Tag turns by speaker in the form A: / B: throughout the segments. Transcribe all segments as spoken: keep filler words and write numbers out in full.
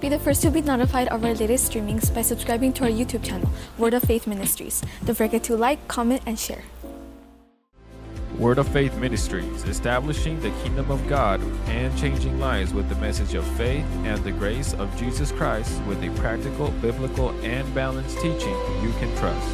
A: Be the first to be notified of our latest streamings by subscribing to our YouTube channel, Word of Faith Ministries. Don't forget to like, comment, and share.
B: Word of Faith Ministries, establishing the kingdom of God and changing lives with the message of faith and the grace of Jesus Christ with a practical, biblical, and balanced teaching you can trust.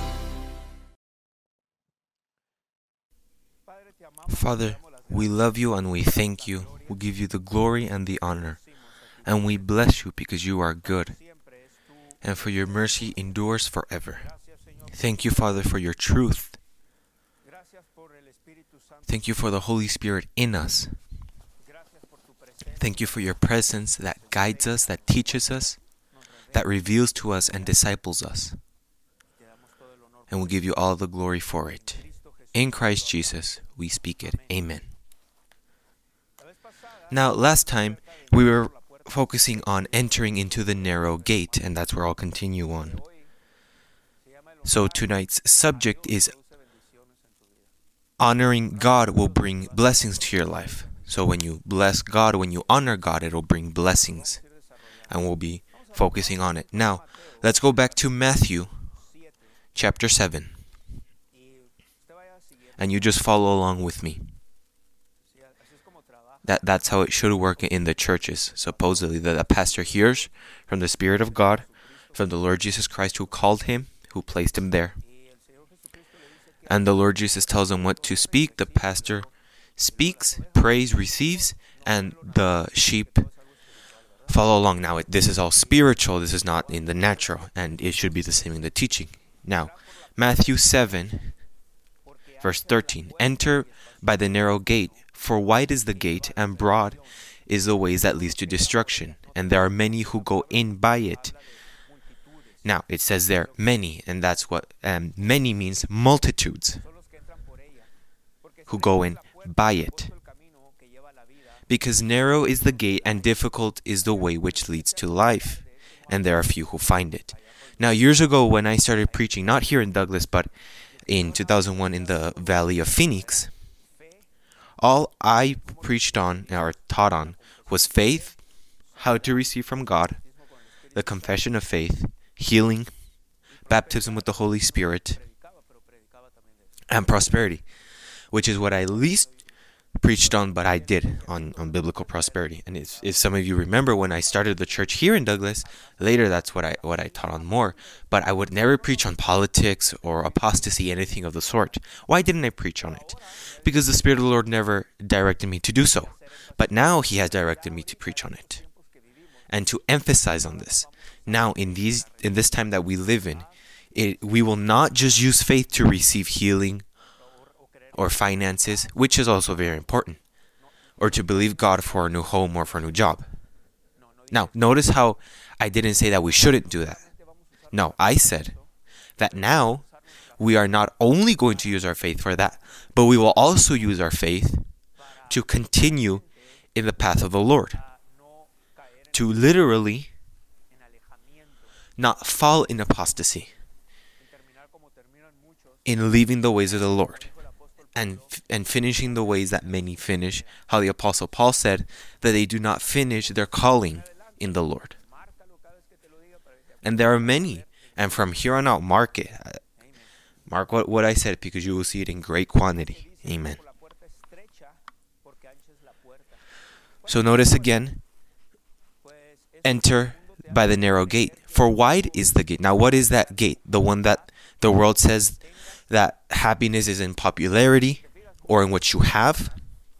C: Father, we love you and we thank you. We give you the glory and the honor. And we bless you because you are good. And for your mercy endures forever. Thank you, Father, for your truth. Thank you for the Holy Spirit in us. Thank you for your presence that guides us, that teaches us, that reveals to us and disciples us. And we give you all the glory for it. In Christ Jesus, we speak it. Amen. Now, last time, we were focusing on entering into the narrow gate, and that's where I'll continue on. So tonight's subject is honoring God will bring blessings to your life. So when you bless God, when you honor God, it'll bring blessings. And we'll be focusing on it. Now, let's go back to Matthew chapter seven. And you just follow along with me. That That's how it should work in the churches. Supposedly, that a pastor hears from the Spirit of God, from the Lord Jesus Christ who called him, who placed him there. And the Lord Jesus tells him what to speak. The pastor speaks, prays, receives, and the sheep follow along. Now, it, this is all spiritual. This is not in the natural. And it should be the same in the teaching. Now, Matthew seven, verse thirteen. Enter by the narrow gate, for wide is the gate, and broad is the way that leads to destruction. And there are many who go in by it. Now, it says there, many, and that's what, um, many means multitudes who go in by it. Because narrow is the gate and difficult is the way which leads to life, and there are few who find it. Now, years ago when I started preaching, not here in Douglas, but in two thousand one in the Valley of Phoenix, all I preached on, or taught on, was faith, how to receive from God, the confession of faith, healing, baptism with the Holy Spirit, and prosperity, which is what I least preached on, but I did on, on biblical prosperity. And if, if some of you remember when I started the church here in Douglas, later that's what I what I taught on more. But I would never preach on politics or apostasy, anything of the sort. Why didn't I preach on it? Because the Spirit of the Lord never directed me to do so. But now He has directed me to preach on it and to emphasize on this. Now, in these in this time that we live in, it, we will not just use faith to receive healing or finances, which is also very important, or to believe God for a new home or for a new job. Now, notice how I didn't say that we shouldn't do that. No, I said that now we are not only going to use our faith for that, but we will also use our faith to continue in the path of the Lord, to literally not fall in apostasy, in leaving the ways of the Lord, and and finishing the ways that many finish, how the Apostle Paul said that they do not finish their calling in the Lord. And there are many, and from here on out, mark it. Mark what, what I said, because you will see it in great quantity. Amen. So notice again, enter by the narrow gate, for wide is the gate. Now, what is that gate? The one that the world says that happiness is in popularity or in what you have.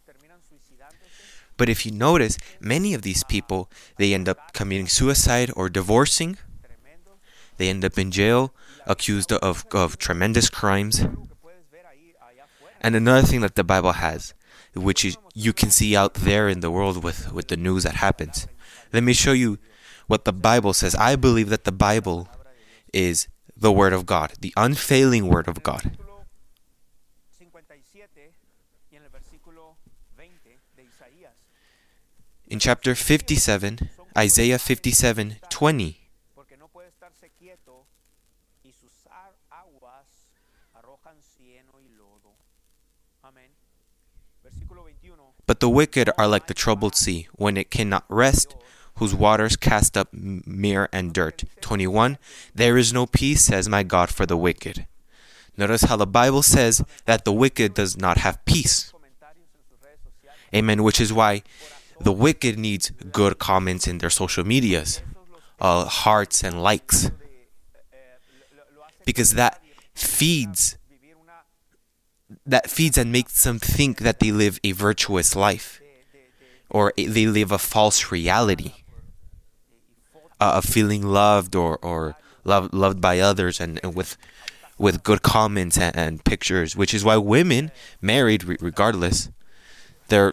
C: But if you notice, many of these people, they end up committing suicide or divorcing. They end up in jail, accused of, of tremendous crimes. And another thing that the Bible has, which is you can see out there in the world with, with the news that happens. Let me show you what the Bible says. I believe that the Bible is the Word of God, the unfailing Word of God. In chapter fifty-seven, Isaiah fifty-seven twenty. But the wicked are like the troubled sea, when it cannot rest, whose waters cast up mire and dirt. twenty-one, there is no peace, says my God, for the wicked. Notice how the Bible says that the wicked does not have peace. Amen, which is why the wicked needs good comments in their social medias, uh, hearts and likes. Because that feeds, that feeds and makes them think that they live a virtuous life, or they live a false reality uh, of feeling loved or or loved loved by others, and, and with with good comments and, and pictures. Which is why women married, re- regardless, they're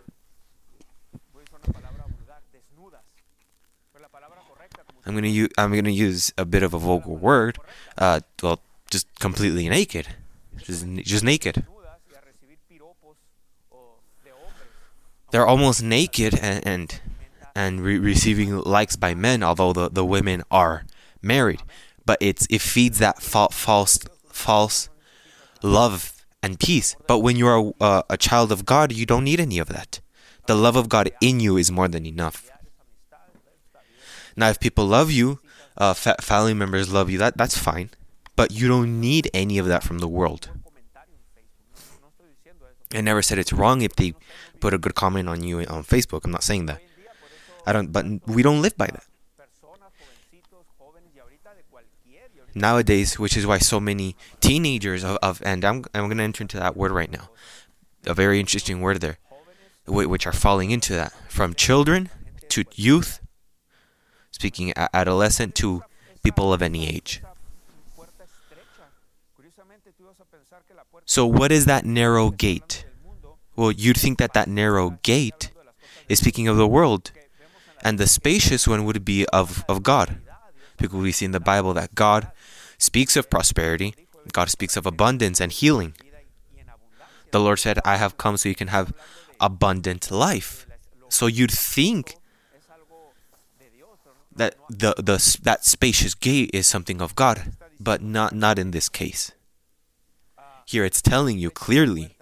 C: I'm gonna use I'm gonna use a bit of a vulgar word. Uh, well, just completely naked, just just naked. They're almost naked and and, and re- receiving likes by men, although the, the women are married. But it's it feeds that fa- false false love and peace. But when you're a, a, a child of God, you don't need any of that. The love of God in you is more than enough. Now, if people love you, uh, fa- family members love you, that that's fine. But you don't need any of that from the world. I never said it's wrong if they put a good comment on you on Facebook. I'm not saying that. I don't. But we don't live by that nowadays, which is why so many teenagers of, of and I'm I'm going to enter into that word right now, a very interesting word there, which are falling into that, from children to youth, speaking adolescent to people of any age. So what is that narrow gate? Well, you'd think that that narrow gate is speaking of the world, and the spacious one would be of, of God. Because we see in the Bible that God speaks of prosperity, God speaks of abundance and healing. The Lord said, I have come so you can have abundant life. So you'd think that the, the that spacious gate is something of God, but not, not in this case. Here it's telling you clearly.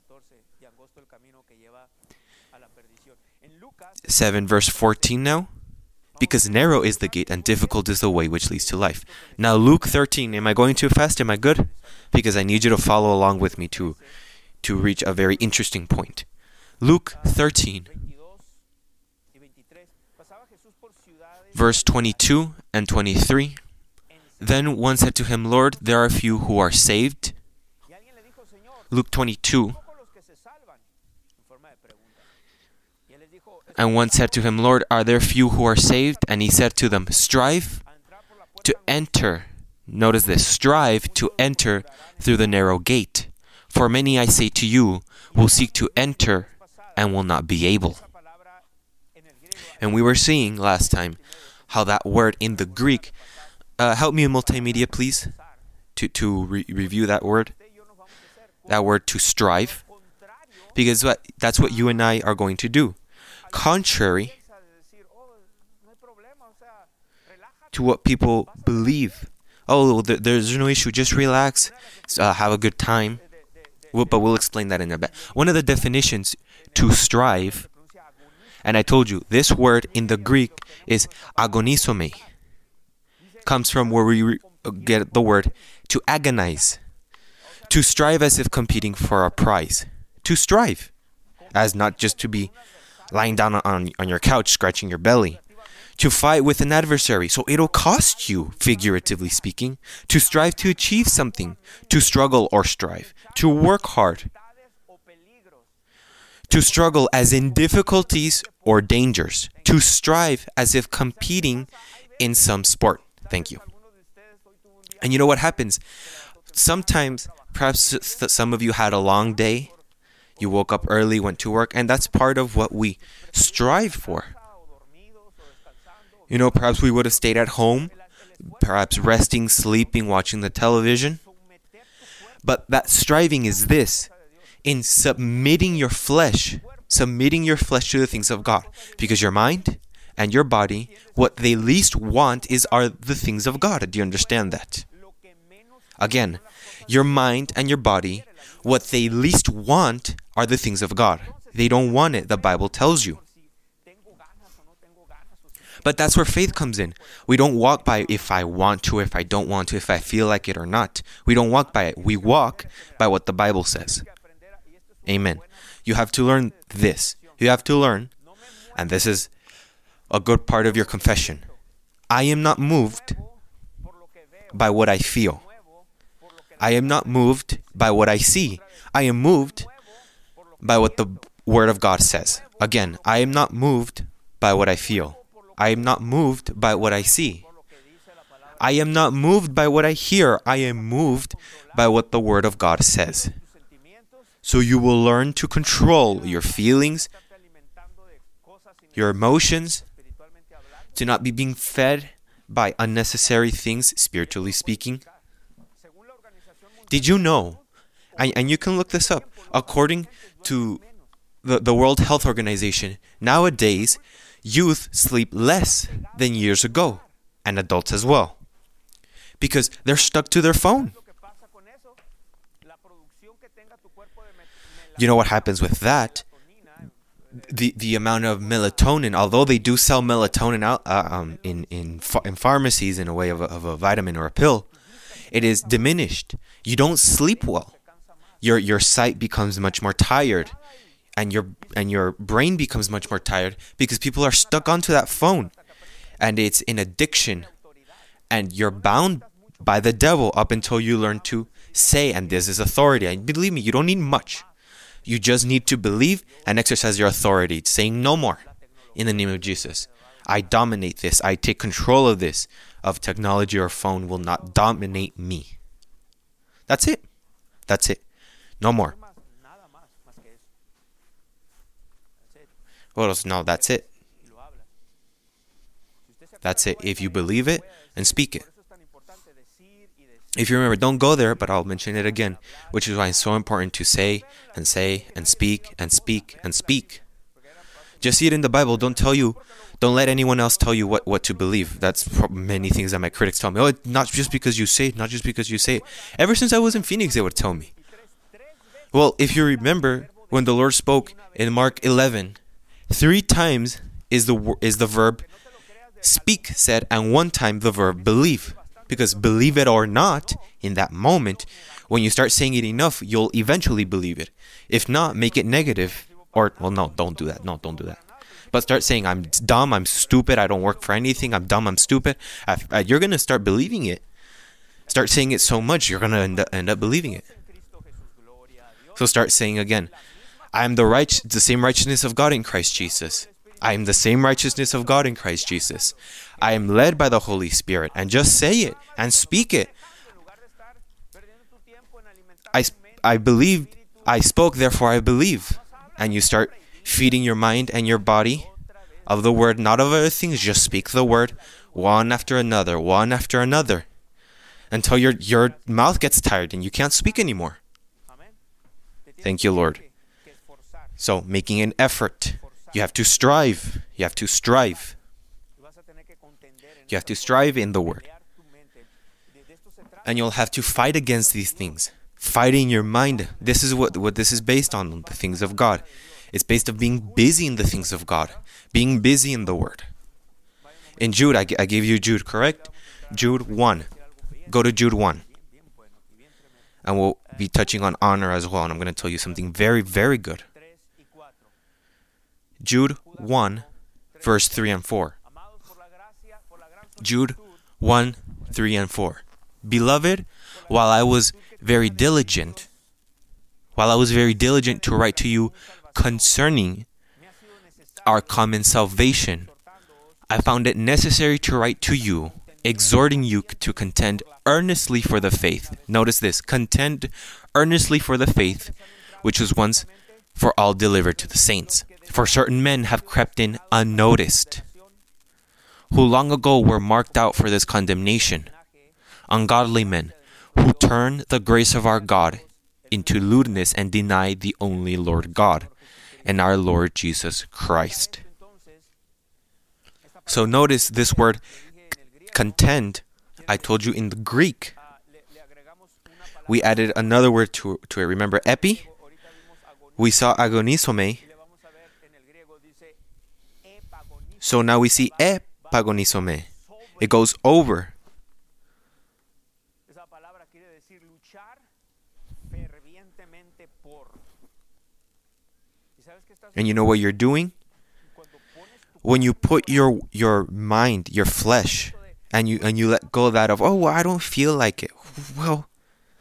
C: seven verse fourteen now. Because narrow is the gate and difficult is the way which leads to life. Now Luke thirteen, am I going too fast? Am I good? Because I need you to follow along with me to, to reach a very interesting point. Luke thirteen, verse twenty-two and twenty-three. Then one said to him, Lord, there are few who are saved. Luke twenty-two. And one said to him, Lord, are there few who are saved? And he said to them, strive to enter. Notice this, strive to enter through the narrow gate. For many, I say to you, will seek to enter and will not be able. And we were seeing last time how that word in the Greek, uh, help me in multimedia, please, to, to re- review that word. That word to strive, because what, that's what you and I are going to do. Contrary to what people believe. Oh, there, there's no issue, just relax, uh, have a good time. Well, but we'll explain that in a bit. One of the definitions to strive, and I told you, this word in the Greek is agonizomai. Comes from where we re- get the word to agonize. To strive as if competing for a prize. To strive. As not just to be lying down on, on your couch, scratching your belly. To fight with an adversary. So it'll cost you, figuratively speaking. To strive to achieve something. To struggle or strive. To work hard. To struggle as in difficulties or dangers. To strive as if competing in some sport. Thank you. And you know what happens? Sometimes, perhaps some of you had a long day. You woke up early, went to work, and that's part of what we strive for. You know, perhaps we would have stayed at home, perhaps resting, sleeping, watching the television. But that striving is this, in submitting your flesh, submitting your flesh to the things of God. Because your mind and your body, what they least want is are the things of God. Do you understand that? Again, your mind and your body, what they least want are the things of God. They don't want it, the Bible tells you. But that's where faith comes in. We don't walk by if I want to, if I don't want to, if I feel like it or not. We don't walk by it. We walk by what the Bible says. Amen. You have to learn this. You have to learn, and this is a good part of your confession. I am not moved by what I feel. I am not moved by what I see. I am moved by what the Word of God says. Again, I am not moved by what I feel. I am not moved by what I see. I am not moved by what I hear. I am moved by what the Word of God says. So you will learn to control your feelings, your emotions, to not be being fed by unnecessary things, spiritually speaking. Did you know, and, and you can look this up, according to the, the World Health Organization, nowadays, youth sleep less than years ago, and adults as well, because they're stuck to their phone. You know what happens with that? The the amount of melatonin, although they do sell melatonin out uh, um, in in in pharmacies in a way of a, of a vitamin or a pill, it is diminished. You don't sleep well. Your your sight becomes much more tired, and your and your brain becomes much more tired because people are stuck onto that phone, and it's an addiction, and you're bound by the devil up until you learn to say, and this is authority. And believe me, you don't need much. You just need to believe and exercise your authority, saying no more in the name of Jesus. I dominate this. I take control of this. Of technology or phone will not dominate me. That's it. That's it. No more. Well, no, that's it. That's it. If you believe it and speak it. If you remember, don't go there, but I'll mention it again, which is why it's so important to say and say and speak and speak and speak. Just see it in the Bible. Don't tell you, don't let anyone else tell you what, what to believe. That's many things that my critics tell me. Oh, not just because you say it, not just because you say it. Ever since I was in Phoenix, they would tell me. Well, if you remember, when the Lord spoke in Mark eleven, three times is the is the verb speak said, and one time the verb believe. Because believe it or not, in that moment, when you start saying it enough, you'll eventually believe it. If not, make it negative. Or, well, no, don't do that. No, don't do that. But start saying, I'm dumb, I'm stupid, I don't work for anything, I'm dumb, I'm stupid. You're going to start believing it. Start saying it so much, you're going to end up, end up believing it. So start saying again, I am the right, the same righteousness of God in Christ Jesus. I am the same righteousness of God in Christ Jesus. I am led by the Holy Spirit. And just say it and speak it. I, I believed, I spoke, therefore I believe. And you start feeding your mind and your body of the word, not of other things. Just speak the word one after another, one after another, until your, your mouth gets tired and you can't speak anymore. Thank you, Lord. So, making an effort. You have to strive. You have to strive. You have to strive in the Word. And you'll have to fight against these things. Fighting your mind. This is what, what this is based on, the things of God. It's based on being busy in the things of God. Being busy in the Word. In Jude, I, I gave you Jude, correct? Jude one. Go to Jude one. And we'll be touching on honor as well. And I'm going to tell you something very, very good. Jude one, verse three and four. Jude one, three and four. Beloved, while I was very diligent, while I was very diligent to write to you concerning our common salvation, I found it necessary to write to you, exhorting you to contend earnestly for the faith. Notice this, contend earnestly for the faith, which was once for all delivered to the saints. For certain men have crept in unnoticed, who long ago were marked out for this condemnation, ungodly men, who turn the grace of our God into lewdness and deny the only Lord God and our Lord Jesus Christ. So notice this word contend. I told you in the Greek, we added another word to, to it. Remember epi? We saw agonisome. So now we see pagonizomai. It goes over. And you know what you're doing? When you put your your mind, your flesh, and you and you let go of that of, oh, well, I don't feel like it. Well,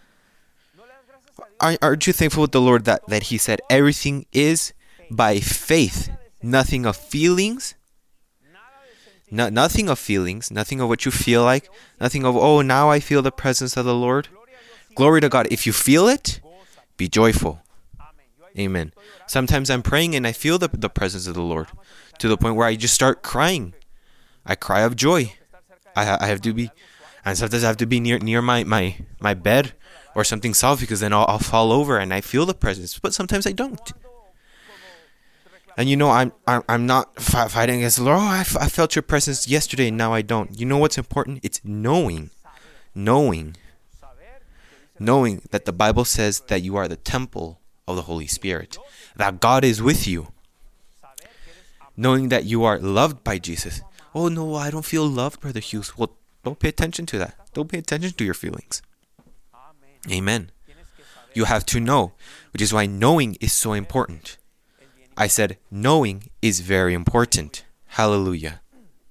C: aren't you thankful with the Lord that, that He said everything is by faith, nothing of feelings, no, nothing of feelings, nothing of what you feel like, nothing of, oh, now I feel the presence of the Lord. Glory to God. If you feel it, be joyful. Amen. Sometimes I'm praying and I feel the, the presence of the Lord to the point where I just start crying. I cry of joy. I, I have to be, and sometimes I have to be near near my, my, my bed or something soft, because then I'll, I'll fall over and I feel the presence. But sometimes I don't. And you know, I'm I'm, I'm not fi- fighting against the Lord. Oh, I, f- I felt your presence yesterday and now I don't. You know what's important? It's knowing. Knowing. Knowing that the Bible says that you are the temple of the Holy Spirit, that God is with you. Knowing that you are loved by Jesus. Oh no, I don't feel loved, Brother Hughes. Well, don't pay attention to that. Don't pay attention to your feelings. Amen. You have to know, which is why knowing is so important. I said knowing is very important. Hallelujah.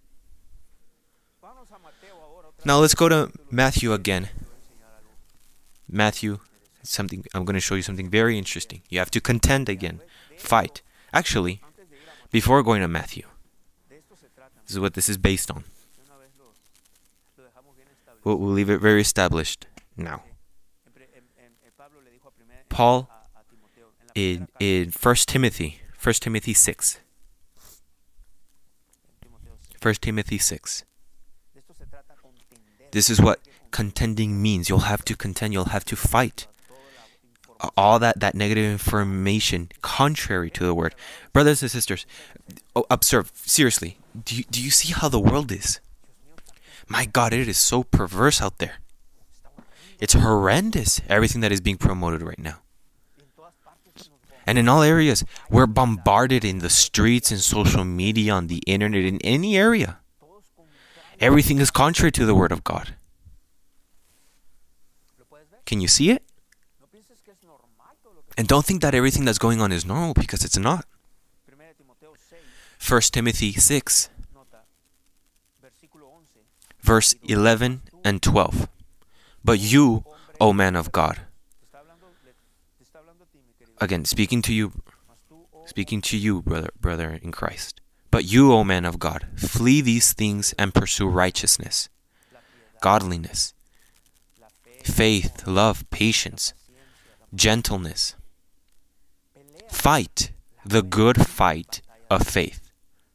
C: Now let's go to Matthew again. Matthew, something I'm going to show you something very interesting. You have to contend again. Fight. Actually, before going to Matthew, this is what this is based on. We'll, we'll leave it very established now. Paul in in First Timothy, First Timothy six. First Timothy six. This is what contending means. You'll have to contend, you'll have to fight. All that, that negative information contrary to the word. Brothers and sisters, oh, observe, seriously, do you, do you see how the world is? My God, it is so perverse out there. It's horrendous, everything that is being promoted right now. And in all areas, we're bombarded in the streets, in social media, on the internet, in any area. Everything is contrary to the word of God. Can you see it? And don't think that everything that's going on is normal, because it's not. First Timothy six, verse eleven and twelve. But you, O man of God, again, speaking to you, speaking to you, brother, brother in Christ. But you, O man of God, flee these things and pursue righteousness, godliness, faith, love, patience, gentleness. Fight the good fight of faith.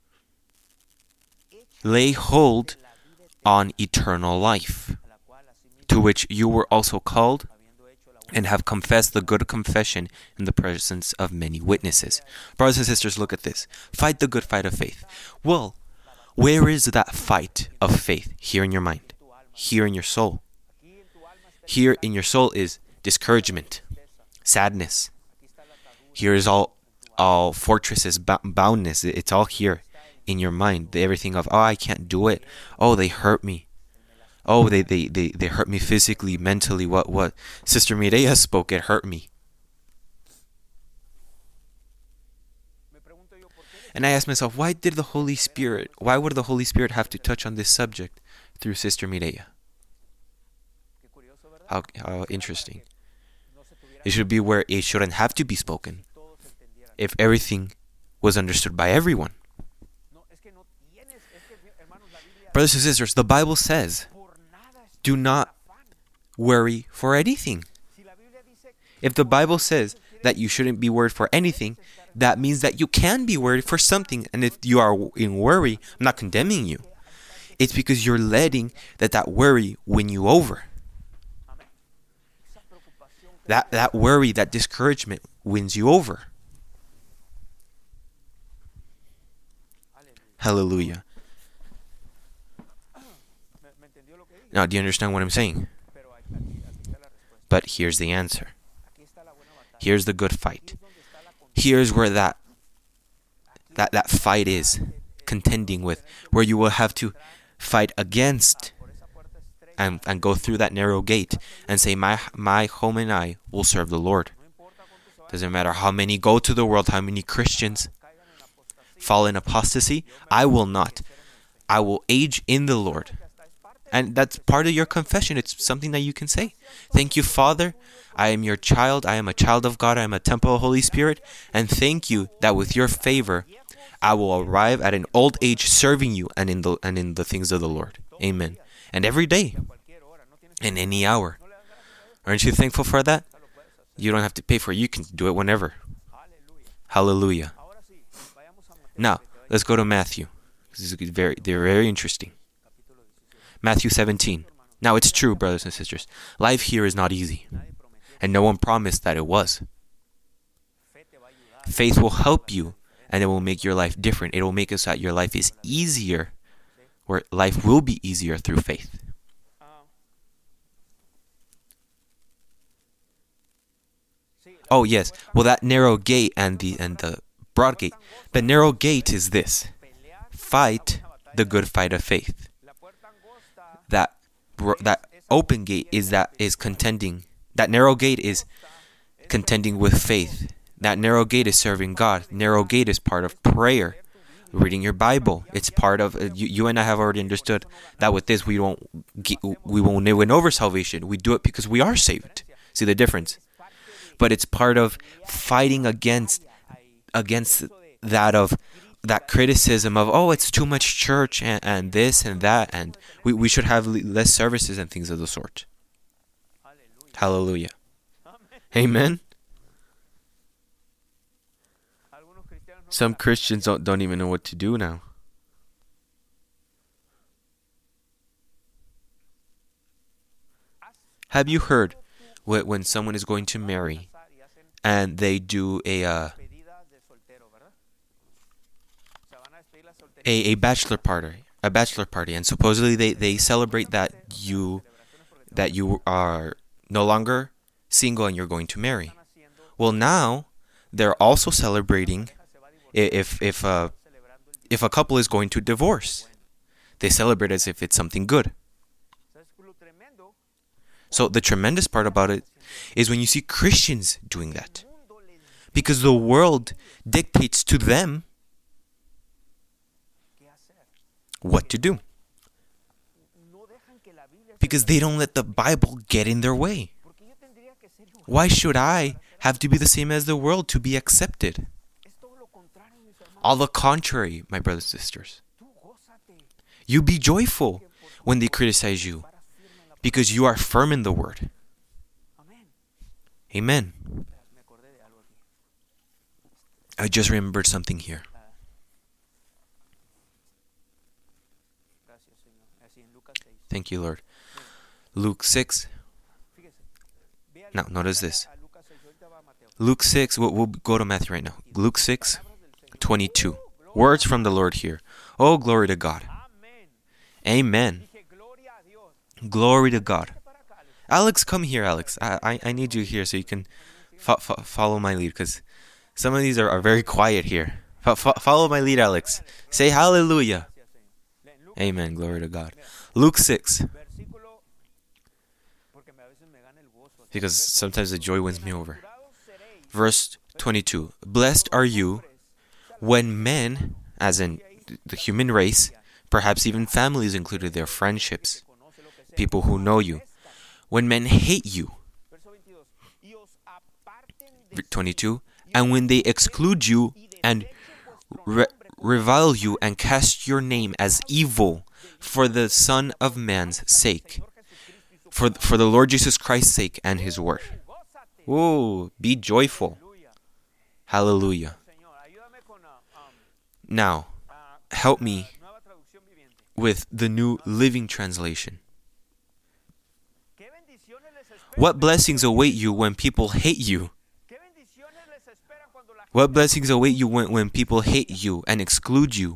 C: Lay hold on eternal life, to which you were also called, and have confessed the good confession in the presence of many witnesses. Brothers and sisters, look at this. Fight the good fight of faith. Well, where is that fight of faith? Here in your mind. Here in your soul. Here in your soul is discouragement, sadness. Here is all all fortresses, boundness. It's all here in your mind. Everything of, oh, I can't do it. Oh, they hurt me. Oh, they, they, they, they hurt me physically, mentally. What what Sister Mireya spoke, it hurt me. And I asked myself, why did the Holy Spirit, why would the Holy Spirit have to touch on this subject through Sister Mireya? How, how interesting. It should be where it shouldn't have to be spoken, if everything was understood by everyone. Brothers and sisters, the Bible says, do not worry for anything. If the Bible says that you shouldn't be worried for anything, that means that you can be worried for something. And if you are in worry, I'm not condemning you. It's because you're letting that that worry win you over. That that worry, that discouragement wins you over. Hallelujah. Now, do you understand what I'm saying? But here's the answer. Here's the good fight. Here's where that that, that fight is. contending with, where you will have to fight against and, and go through that narrow gate and say, my my home and I will serve the Lord. Doesn't matter how many go to the world, how many Christians fall in apostasy, I will not. I will age in the Lord. And that's part of your confession. It's something that you can say. Thank you, Father. I am your child. I am a child of God. I am a temple of the Holy Spirit. And thank you that with your favor, I will arrive at an old age serving you and in the and in the things of the Lord. Amen. And every day, in any hour. Aren't you thankful for that? You don't have to pay for it. You can do it whenever. Hallelujah. Now, let's go to Matthew. This is very, they're very interesting. Matthew seventeen. Now, it's true, brothers and sisters. Life here is not easy. And no one promised that it was. Faith will help you, and it will make your life different. It will make it so that your life is easier, where life will be easier through faith. Oh, yes. Well, that narrow gate and the and the broad gate. The narrow gate is this. Fight the good fight of faith. That that open gate is that is contending. That narrow gate is contending with faith. That narrow gate is serving God. Narrow gate is part of prayer, reading your Bible. It's part of uh, you, you and I have already understood that with this we won't we won't win over salvation. We do it because we are saved. See the difference? But it's part of fighting against against that of that criticism of, oh, it's too much church and, and this and that, and we, we should have less services and things of the sort. Hallelujah. Amen. Some Christians don't, don't even know what to do now. Have you heard wh- when someone is going to marry and they do a uh, a, a bachelor party, a bachelor party, and supposedly they, they celebrate that you that you are no longer single and you're going to marry. Well, now they're also celebrating if if uh, if a couple is going to divorce. They celebrate as if it's something good. So the tremendous part about it is when you see Christians doing that, because the world dictates to them what to do, because they don't let the Bible get in their way. Why should I have to be the same as the world to be accepted? All the contrary, my brothers and sisters. You be joyful when they criticize you, because you are firm in the word. Amen. I just remembered something here. Thank you, Lord. Luke six. Now, notice this. Luke six, we'll, we'll go to Matthew right now. Luke six, twenty-two. Words from the Lord here. Oh, glory to God. Amen. Glory to God. Alex, come here, Alex. I I, I need you here so you can fo- fo- follow my lead, because some of these are, are very quiet here. Fo- fo- follow my lead, Alex. Say hallelujah. Amen. Glory to God. Luke six. Because sometimes the joy wins me over. Verse twenty-two. Blessed are you when men, as in the human race, perhaps even families included, their friendships, people who know you, when men hate you. twenty-two. And when they exclude you and re- revile you and cast your name as evil for the Son of Man's sake, for for the Lord Jesus Christ's sake and His word. Whoa, be joyful. Hallelujah. Now, help me with the New Living Translation. What blessings await you when people hate you? What blessings await you when, when people hate you and exclude you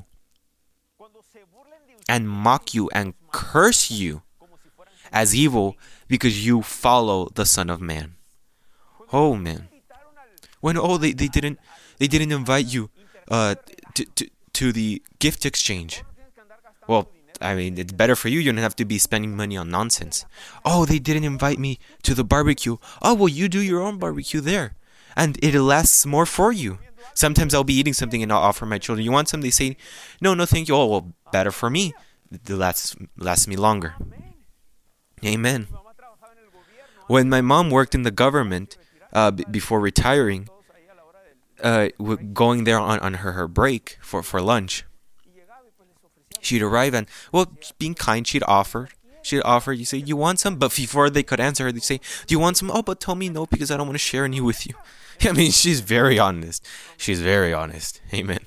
C: and mock you and curse you as evil because you follow the Son of Man? Oh man. When oh they, they didn't they didn't invite you uh to, to to the gift exchange. Well, I mean, it's better for you. You don't have to be spending money on nonsense. Oh, they didn't invite me to the barbecue. Oh, well, you do your own barbecue there. And it lasts more for you. Sometimes I'll be eating something and I'll offer my children, you want some? They say, no, no, thank you. Oh, well, better for me. It lasts, lasts me longer. Amen. When my mom worked in the government uh, b- before retiring, uh, going there on, on her, her break for, for lunch, she'd arrive and, well, being kind, she'd offer. She'd offer, you say, you want some? But before they could answer her, they'd say, do you want some? Oh, but tell me no, because I don't want to share any with you. I mean, she's very honest. She's very honest. Amen.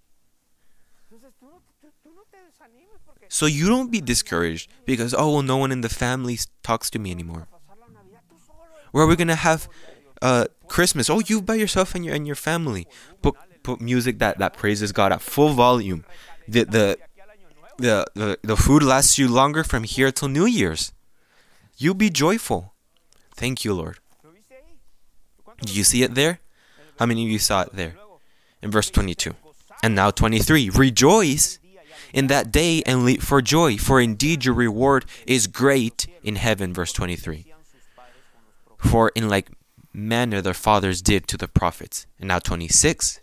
C: So you don't be discouraged because, oh, well, no one in the family talks to me anymore. Where are we going to have uh, Christmas? Oh, you by yourself and your and your family. Put put music that, that praises God at full volume. The, the the the the food lasts you longer from here till New Year's. You be joyful. Thank you, Lord. Do you see it there? How many of you saw it there? In verse twenty-two. And now twenty-three. Rejoice in that day and leap for joy, for indeed your reward is great in heaven. Verse twenty-three. For in like manner their fathers did to the prophets. And now twenty-six.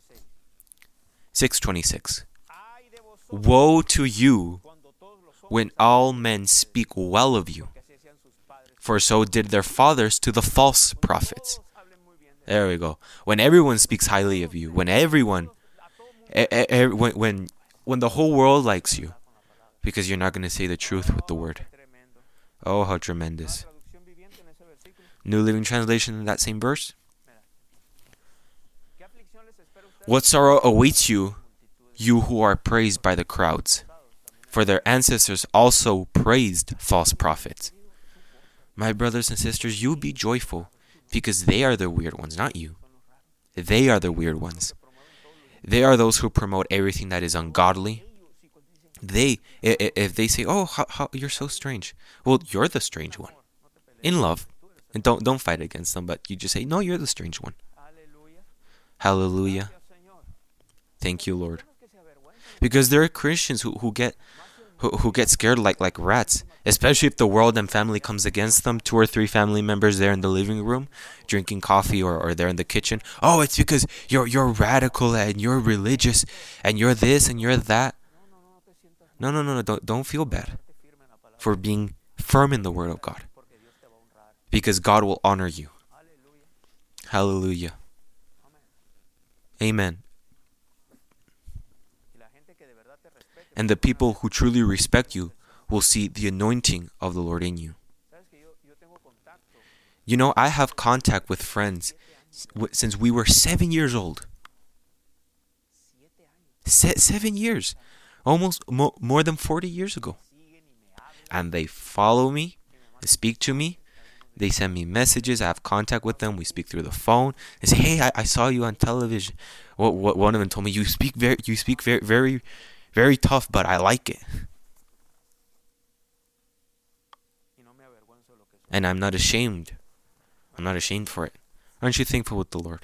C: six twenty-six. Woe to you when all men speak well of you, for so did their fathers to the false prophets. There we go. When everyone speaks highly of you, when everyone, e- e- when, when when the whole world likes you, because you're not going to say the truth with the word. Oh, how tremendous. New Living Translation in that same verse. What sorrow awaits you, you who are praised by the crowds, for their ancestors also praised false prophets. My brothers and sisters, you be joyful, because they are the weird ones, not you. They are the weird ones. They are those who promote everything that is ungodly. They, if they say, oh, how, how, you're so strange. Well, you're the strange one. In love. And don't, don't fight against them, but you just say, no, you're the strange one. Hallelujah. Thank you, Lord. Because there are Christians who, who get who, who get scared like, like rats, especially if the world and family comes against them. Two or three family members there in the living room, drinking coffee or, or there in the kitchen. Oh, it's because you're you're radical and you're religious and you're this and you're that. No, no, no, no. Don't, don't feel bad for being firm in the Word of God. Because God will honor you. Hallelujah. Amen. And the people who truly respect you will see the anointing of the Lord in you. You know, I have contact with friends since we were seven years old. Se- seven years. Almost mo- more than forty years ago. And they follow me. They speak to me. They send me messages. I have contact with them. We speak through the phone. They say, hey, I, I saw you on television. What, what, one of them told me, you speak very, you speak very, very, very tough, but I like it. And I'm not ashamed. I'm not ashamed for it. Aren't you thankful with the Lord?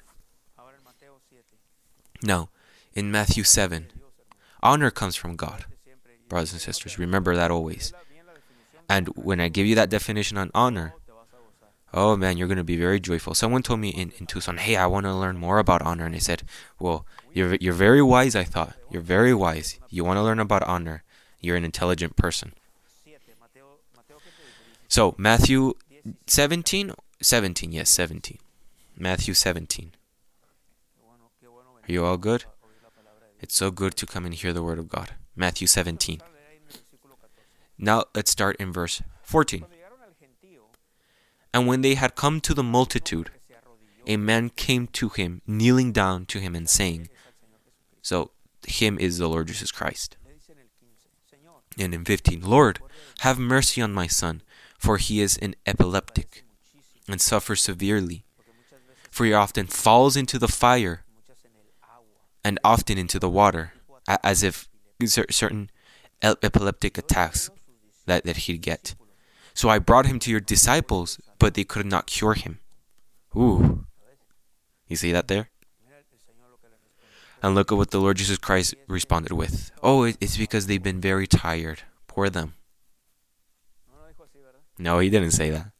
C: No. In Matthew seven, honor comes from God. Brothers and sisters, remember that always. And when I give you that definition on honor, oh man, you're going to be very joyful. Someone told me in, in Tucson, hey, I want to learn more about honor. And I said, well, you're you're very wise, I thought. You're very wise. You want to learn about honor. You're an intelligent person. So, Matthew seventeen? seventeen, yes, seventeen. Matthew seventeen. Are you all good? It's so good to come and hear the word of God. Matthew seventeen. Now, let's start in verse fourteen. And when they had come to the multitude, a man came to him, kneeling down to him and saying, so him is the Lord Jesus Christ. And in fifteen, Lord, have mercy on my son, for he is an epileptic and suffers severely. For he often falls into the fire and often into the water, as if certain epileptic attacks that, that he'd get. So I brought him to your disciples, but they could not cure him. Ooh. You see that there? And look at what the Lord Jesus Christ responded with. Oh, it's because they've been very tired. Poor them. No, he didn't say that.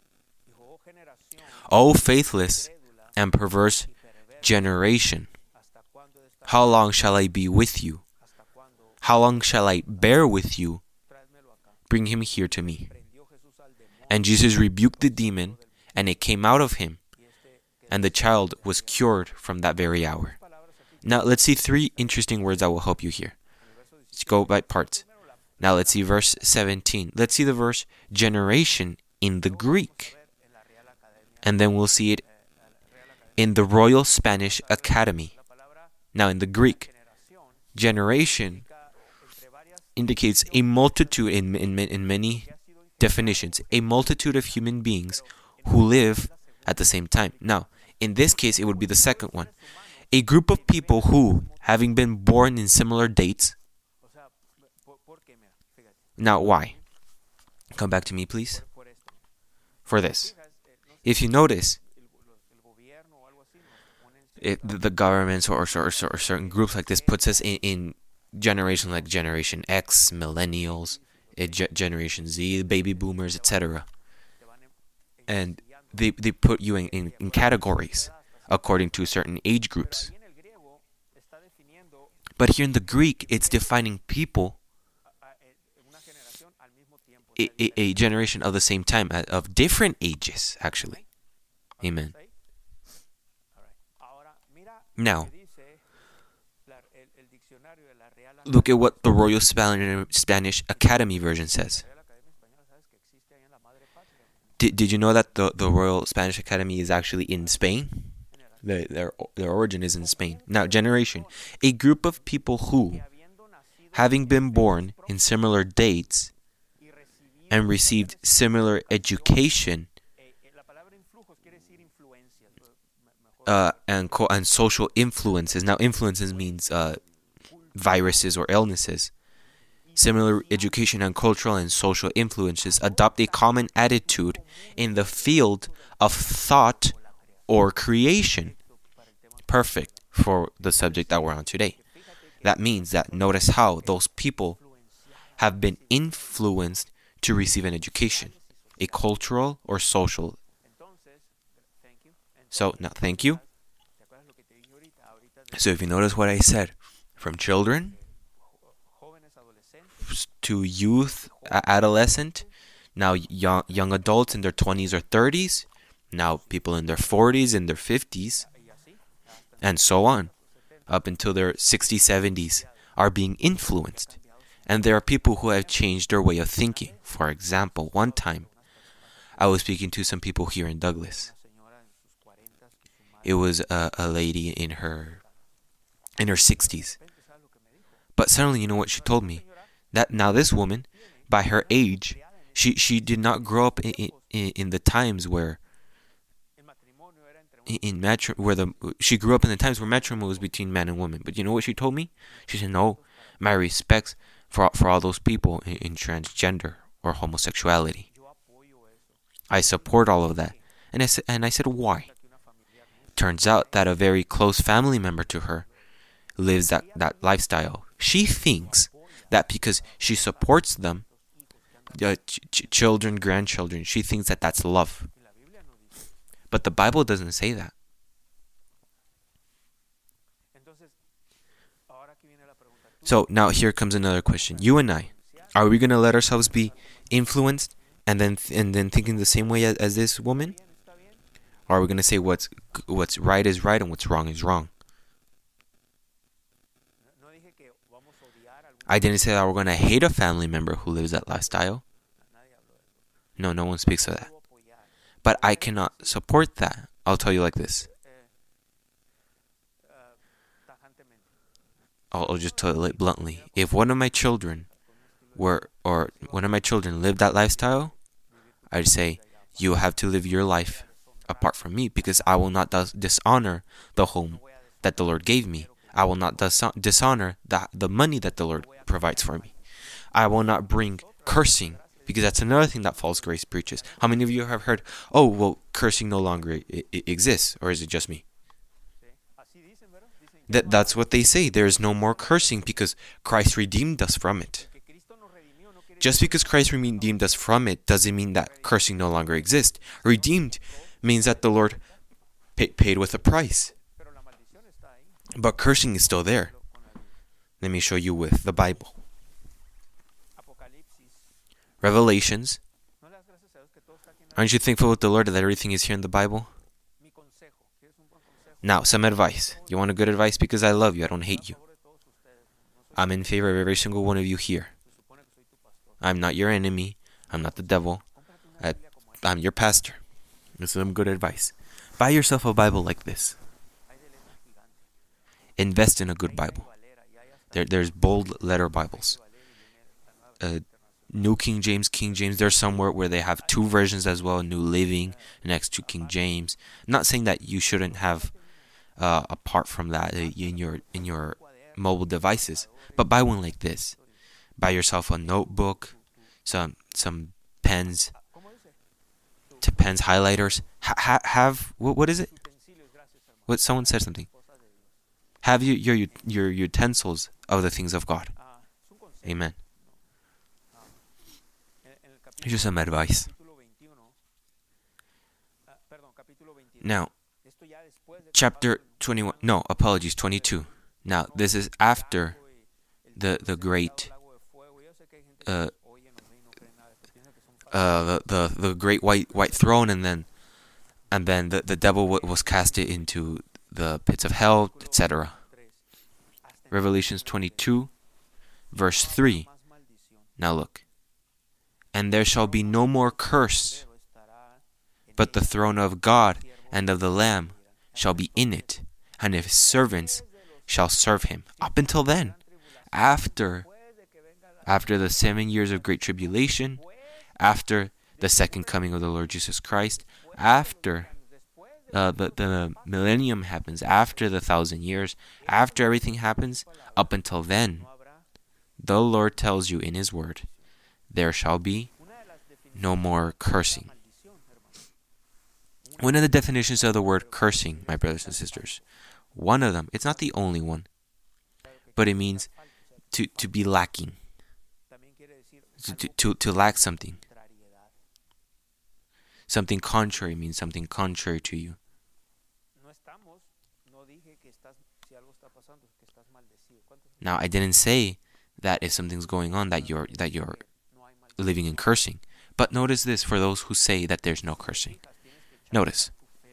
C: Oh, faithless and perverse generation, how long shall I be with you? How long shall I bear with you? Bring him here to me. And Jesus rebuked the demon, and it came out of him, and the child was cured from that very hour. Now, let's see three interesting words that will help you here. Let's go by parts. Now, let's see verse seventeen. Let's see the verse generation in the Greek. And then we'll see it in the Royal Spanish Academy. Now, in the Greek, generation indicates a multitude, in, in, in many definitions, a multitude of human beings who live at the same time. Now, in this case, it would be the second one. A group of people who, having been born in similar dates. Now, why? Come back to me, please. For this. If you notice, it, the governments or, or, or certain groups like this puts us in, in generation like Generation X, Millennials, Generation Z, Baby Boomers, et cetera. And they, they put you in, in, in categories according to certain age groups. But here in the Greek, it's defining people, a, a, a generation of the same time, of different ages, actually. Amen. Now, look at what the Royal Spanish Academy version says. Did, did you know that the, the Royal Spanish Academy is actually in Spain? The, their, their origin is in Spain. Now, generation. A group of people who, having been born in similar dates and received similar education uh, and, co- and social influences. Now, influences means uh, viruses or illnesses. Similar education and cultural and social influences adopt a common attitude in the field of thought or creation. Perfect for the subject that we're on today. That means that notice how those people have been influenced to receive an education, a cultural or social. So, now thank you. So if you notice what I said, from children to youth, adolescent, now young young adults in their twenties or thirties, now people in their forties, in their fifties, and so on, up until their sixties, seventies, are being influenced. And there are people who have changed their way of thinking. For example, one time, I was speaking to some people here in Douglas. It was a, a lady in her in her sixties. But suddenly, you know what she told me? That now this woman, by her age, she, she did not grow up in, in, in the times where in matri- where the she grew up in the times where matrimony was between man and woman. But you know what she told me? She said, "No, my respects for for all those people in, in transgender or homosexuality. I support all of that." And I said, and I said, "Why?" Turns out that a very close family member to her lives that, that lifestyle. She thinks that because she supports them, uh, ch- ch- children, grandchildren, she thinks that that's love. But the Bible doesn't say that. So now here comes another question. You and I, are we going to let ourselves be influenced and then th- and then thinking the same way as, as this woman? Or are we going to say what's what's right is right and what's wrong is wrong? I didn't say that we're going to hate a family member who lives that lifestyle. No, no one speaks of that. But I cannot support that. I'll tell you like this. I'll, I'll just tell it bluntly. If one of my children were, or one of my children lived that lifestyle, I'd say, you have to live your life apart from me, because I will not dis- dishonor the home that the Lord gave me. I will not dis- dishonor the, the money that the Lord provides for me. I will not bring cursing, because that's another thing that false grace preaches. How many of you have heard, oh, well, cursing no longer I- I- exists, or is it just me? That that's what they say. There is no more cursing because Christ redeemed us from it. Just because Christ redeemed us from it doesn't mean that cursing no longer exists. Redeemed means that the Lord pay, paid with a price. But cursing is still there. Let me show you with the Bible. Revelations. Aren't you thankful with the Lord that everything is here in the Bible? Now, some advice. You want a good advice? Because I love you. I don't hate you. I'm in favor of every single one of you here. I'm not your enemy. I'm not the devil. I, I'm your pastor. This is some good advice. Buy yourself a Bible like this. Invest in a good Bible. There, there's bold letter Bibles. Uh, New King James, King James. There's somewhere where they have two versions as well. New Living next to King James. I'm not saying that you shouldn't have, uh, apart from that, uh, in your in your mobile devices. But buy one like this. Buy yourself a notebook, some some pens, to pens, highlighters. Ha- ha- have what, what is it? What someone said something. Have your your your utensils of the things of God. Amen. Here's just some advice. Now, chapter twenty-one. No, apologies, twenty-two. Now, this is after the the great uh, uh the, the the great white white throne, and then and then the, the devil w- was casted into the pits of hell, et cetera. Revelations twenty-two, verse three. Now look. And there shall be no more curse, but the throne of God and of the Lamb shall be in it, and his servants shall serve him. Up until then, after, after the seven years of great tribulation, after the second coming of the Lord Jesus Christ, after uh, the, the millennium happens, after the thousand years, after everything happens, up until then, the Lord tells you in his word, there shall be no more cursing. One of the definitions of the word cursing, my brothers and sisters, one of them, it's not the only one, but it means to, to be lacking, to, to, to, to lack something. Something contrary means something contrary to you. Now, I didn't say that if something's going on that you're that you're living in cursing. But notice this for those who say that there's no cursing. Notice.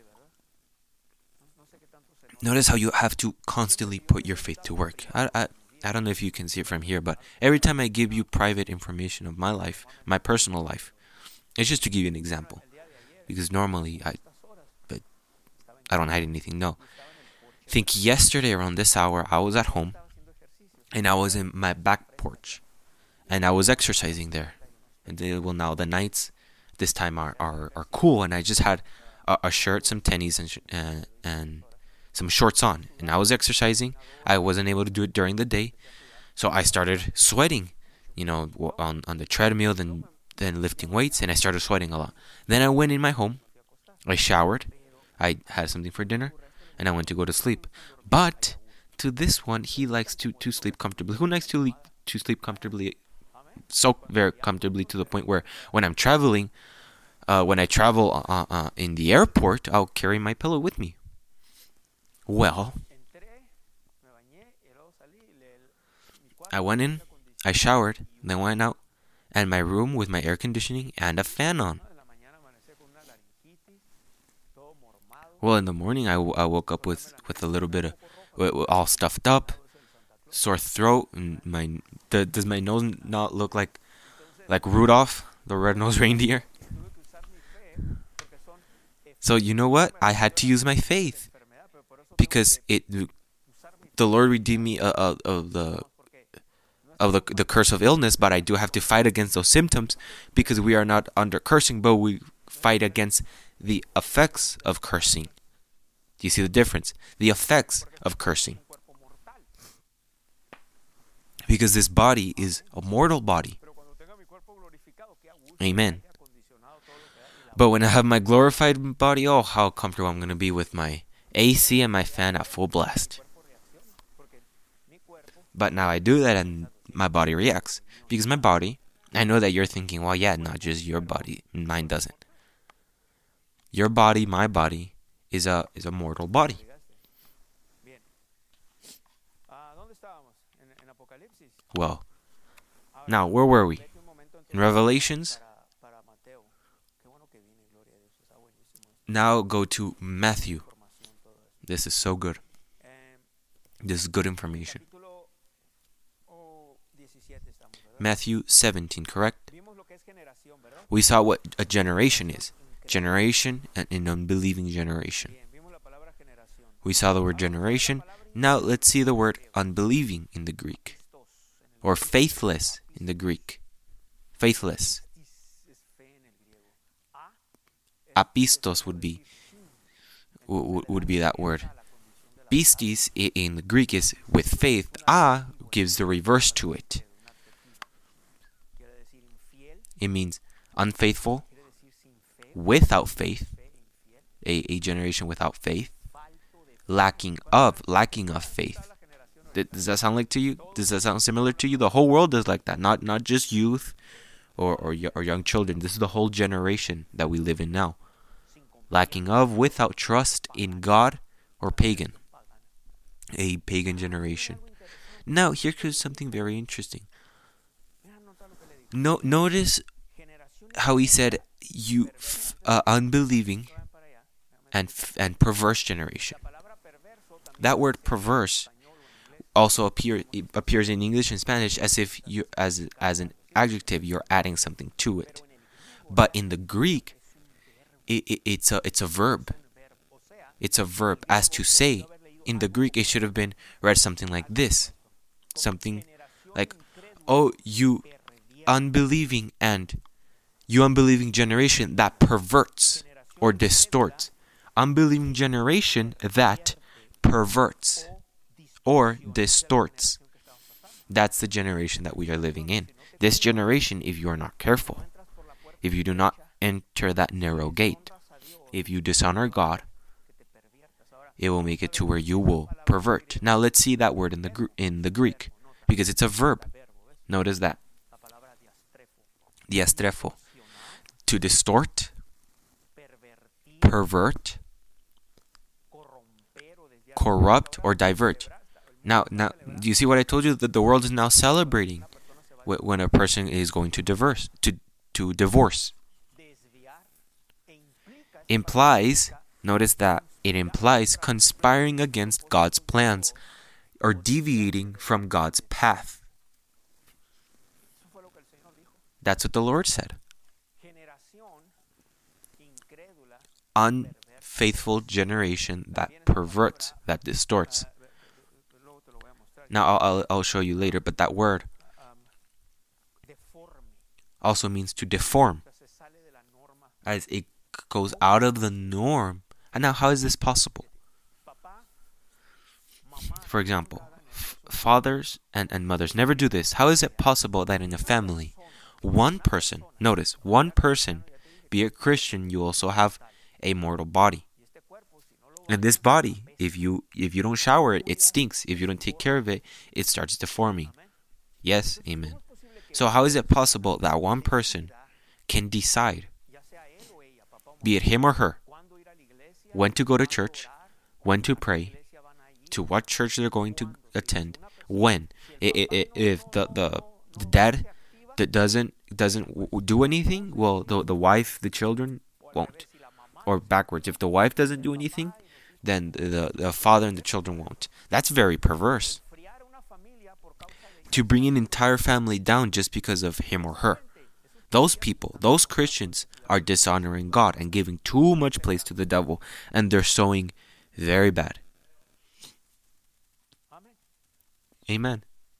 C: Notice how you have to constantly put your faith to work. I, I, I don't know if you can see it from here, but every time I give you private information of my life, my personal life, it's just to give you an example. Because normally, I but I don't hide anything, no. I think yesterday around this hour, I was at home, and I was in my back porch, and I was exercising there. And they, well, now the nights this time are, are, are cool, and I just had a, a shirt, some tennies, and sh- uh, and some shorts on. And I was exercising. I wasn't able to do it during the day, so I started sweating, you know, on on the treadmill, then then lifting weights, and I started sweating a lot. Then I went in my home, I showered, I had something for dinner, and I went to go to sleep. But to this one, he likes to, to sleep comfortably. Who likes to le- to sleep comfortably? So very comfortably to the point where when I'm traveling, uh, when I travel uh, uh, in the airport, I'll carry my pillow with me. Well, I went in, I showered, then went out, and my room with my air conditioning and a fan on. Well, in the morning, I, w- I woke up with, with a little bit of, w- w- all stuffed up, sore throat, and my the, does my nose not look like like Rudolph, the red-nosed reindeer? So you know what? I had to use my faith because it the Lord redeemed me uh, uh, of the of the the curse of illness, but I do have to fight against those symptoms because we are not under cursing, but we fight against the effects of cursing. Do you see the difference? The effects of cursing. Because this body is a mortal body. Amen. But when I have my glorified body, oh, how comfortable I'm going to be with my A C and my fan at full blast. But now I do that and my body reacts. Because my body, I know that you're thinking, well, yeah, not just your body, mine doesn't. Your body, my body, is a is a mortal body. Well, now where were we? In Revelations. Now go to Matthew. This is so good. This is good information. Matthew seventeen, correct? We saw what a generation is. Generation and an unbelieving generation. We saw the word generation. Now let's see the word unbelieving in the Greek. Or faithless in the Greek. Faithless. Apistos would be would, would be that word. Pistis in the Greek is with faith. A gives the reverse to it. It means unfaithful, without faith, a, a generation without faith, lacking of, lacking of faith. Does that sound like to you? Does that sound similar to you? The whole world is like that, not not just youth or, or, or young children. This is the whole generation that we live in now. Lacking of, without trust in God or pagan. A pagan generation. Now, here comes something very interesting. No, notice how he said, you uh, unbelieving and and perverse generation. That word perverse also appear, appears in English and Spanish as if you as as an adjective you're adding something to it. But in the Greek, it, it, it's a it's a verb. It's a verb. As to say, in the Greek, it should have been read something like this. Something like, oh, you unbelieving and you unbelieving generation that perverts or distorts. Unbelieving generation that perverts or distorts. That's the generation that we are living in. This generation, if you are not careful, if you do not enter that narrow gate, if you dishonor God, it will make it to where you will pervert. Now let's see that word in the in the Greek, because it's a verb. Notice that. Diastrepho. To distort, pervert, corrupt, or divert. Now, now, do you see what I told you? That the world is now celebrating when a person is going to divorce. To to divorce implies. Notice that it implies conspiring against God's plans or deviating from God's path. That's what the Lord said. Unfaithful generation that perverts, that distorts. Now I'll, I'll, I'll show you later, but that word also means to deform, as it goes out of the norm. And now, how is this possible? For example, f- fathers and, and mothers never do this. How is it possible that in a family, one person, notice, one person, be a Christian, you also have a mortal body. And this body, if you if you don't shower it, it stinks. If you don't take care of it, it starts deforming. Yes, amen. So how is it possible that one person can decide, be it him or her, when to go to church, when to pray, to what church they're going to attend, when? If the the, the dad that doesn't doesn't do anything, well, the the wife, the children won't. Or backwards, if the wife doesn't do anything, then the the father and the children won't. That's very perverse. To bring an entire family down just because of him or her. Those people, those Christians, are dishonoring God and giving too much place to the devil, and they're sowing very bad. Amen.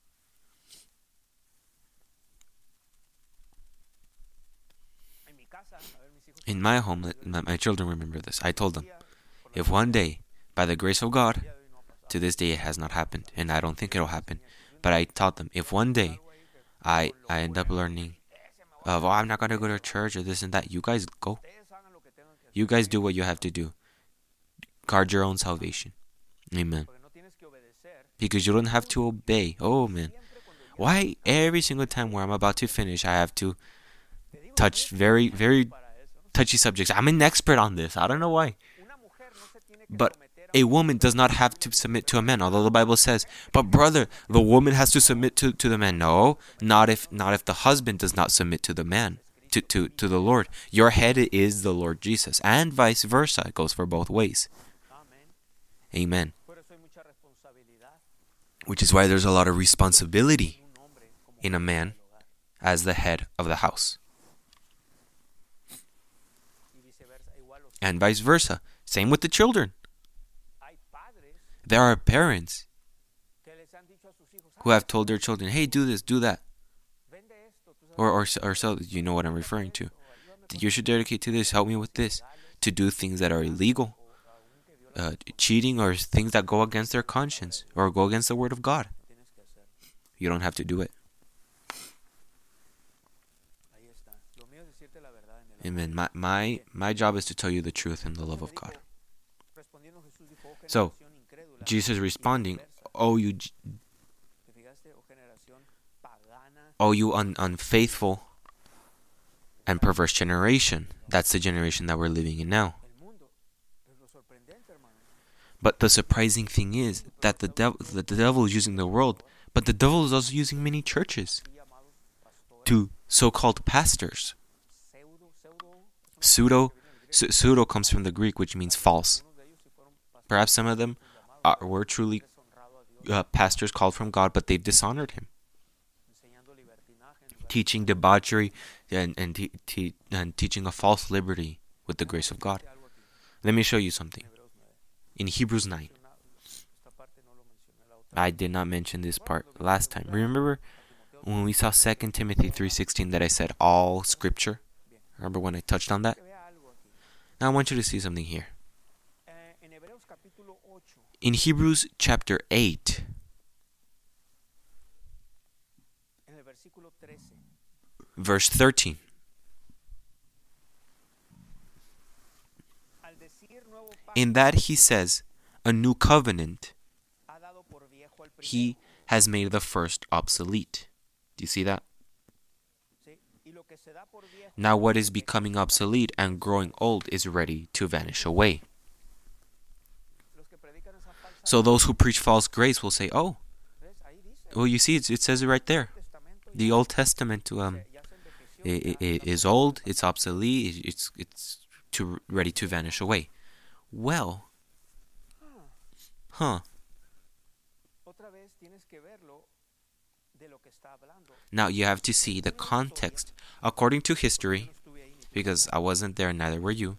C: In my home, my children remember this. I told them, if one day, by the grace of God, to this day it has not happened, and I don't think it'll happen, but I taught them, if one day I, I end up learning of, oh, I'm not going to go to church or this and that, you guys go. You guys do what you have to do. Guard your own salvation. Amen. because you don't have to obey. Oh man, why every single time where I'm about to finish, I have to touch very, very touchy subjects? I'm an expert on this. I don't know why. But a woman does not have to submit to a man, although the Bible says, but brother, the woman has to submit to, to the man. No, not if not if the husband does not submit to the man, to, to, to the Lord. Your head is the Lord Jesus, and vice versa. It goes for both ways. Amen. Which is why there's a lot of responsibility in a man as the head of the house. And vice versa. Same with the children. There are parents who have told their children, hey, do this, do that. Or, or, or so, you know what I'm referring to. You should dedicate to this, help me with this. To do things that are illegal. Uh, cheating or things that go against their conscience or go against the word of God. You don't have to do it. Amen. My, my, my job is to tell you the truth and the love of God. So, Jesus responding, oh you, oh you un, unfaithful and perverse generation. That's the generation that we're living in now. But the surprising thing is that the devil, the devil is using the world, but the devil is also using many churches to so-called pastors. Pseudo, pseudo comes from the Greek, which means false. Perhaps some of them are, were truly uh, pastors called from God, but they've dishonored Him, teaching debauchery and and, te- te- and teaching a false liberty with the grace of God. Let me show you something. In Hebrews nine, I did not mention this part last time. Remember when we saw Second Timothy three sixteen that I said all Scripture? Remember when I touched on that? Now I want you to see something here. In Hebrews chapter eight, verse thirteen, in that he says, a new covenant, he has made the first obsolete. Do you see that? Now what is becoming obsolete and growing old is ready to vanish away. So those who preach false grace will say, oh, well, you see, it, it says it right there. The Old Testament um, it, it is old, it's obsolete, it's it's to, ready to vanish away. Well, huh. Now you have to see the context. According to history, because I wasn't there, neither were you,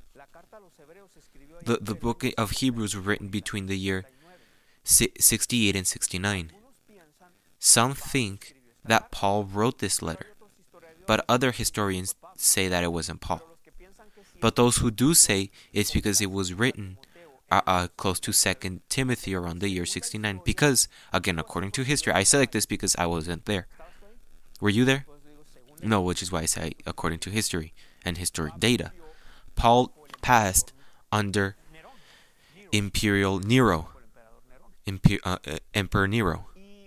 C: the, the book of Hebrews was written between the year sixty-eight and sixty-nine. Some think that Paul wrote this letter, but other historians say that it wasn't Paul. But those who do say it's because it was written uh, uh, close to Second Timothy around the year sixty-nine. Because, again, according to history, I say like this because I wasn't there. Were you there? No, which is why I say according to history and historic data. Paul passed under Imperial Nero, Imper- uh, uh, Emperor Nero,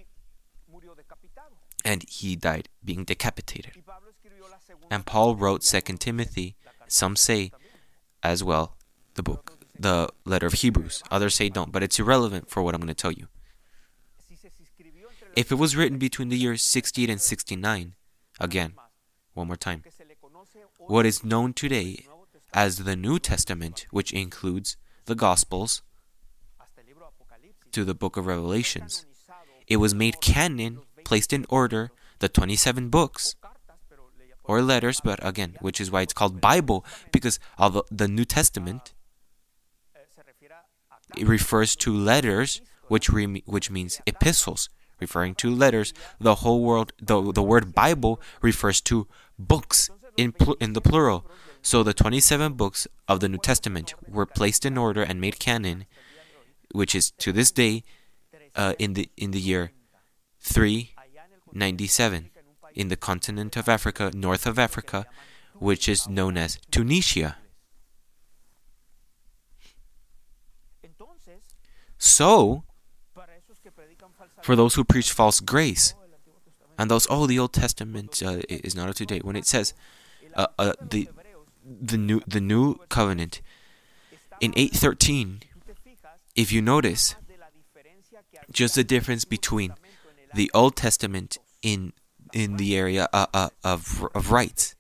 C: and he died being decapitated. And Paul wrote Second Timothy, some say as well, the book, the letter of Hebrews. Others say don't, but it's irrelevant for what I'm going to tell you. If it was written between the years sixty-eight and sixty-nine, again, one more time, what is known today as the New Testament, which includes the Gospels to the book of Revelations, it was made canon, placed in order, the twenty-seven books, or letters, but again, which is why it's called Bible, because although the New Testament, it refers to letters, which re- which means epistles, referring to letters. The whole world, the the word Bible refers to books in pl- in the plural. So the twenty-seven books of the New Testament were placed in order and made canon, which is to this day, uh, in the in the year three ninety-seven. In the continent of Africa, north of Africa, which is known as Tunisia. So, for those who preach false grace. And those, oh, the Old Testament uh, is not up to date. When it says uh, uh, the the new the new covenant in eight thirteen, if you notice, just the difference between the Old Testament in in the area uh, uh, of of rights.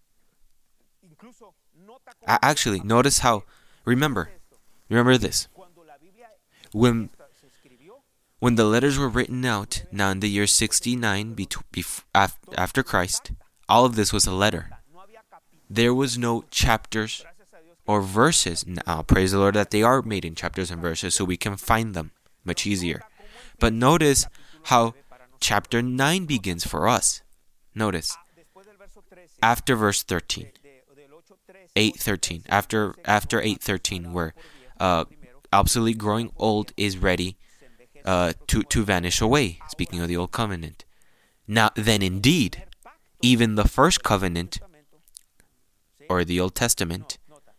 C: Actually, notice how. Remember, remember this. When when the letters were written out, now in the year sixty-nine bef- bef- af- after Christ, all of this was a letter. There was no chapters or verses. Now, praise the Lord that they are made in chapters and verses, so we can find them much easier. But notice how chapter nine begins for us. Notice, after verse thirteen, eight thirteen, after after eight thirteen, where uh, obsolete growing old is ready uh, to, to vanish away, speaking of the old covenant. Now, then indeed, even the first covenant, or the Old Testament,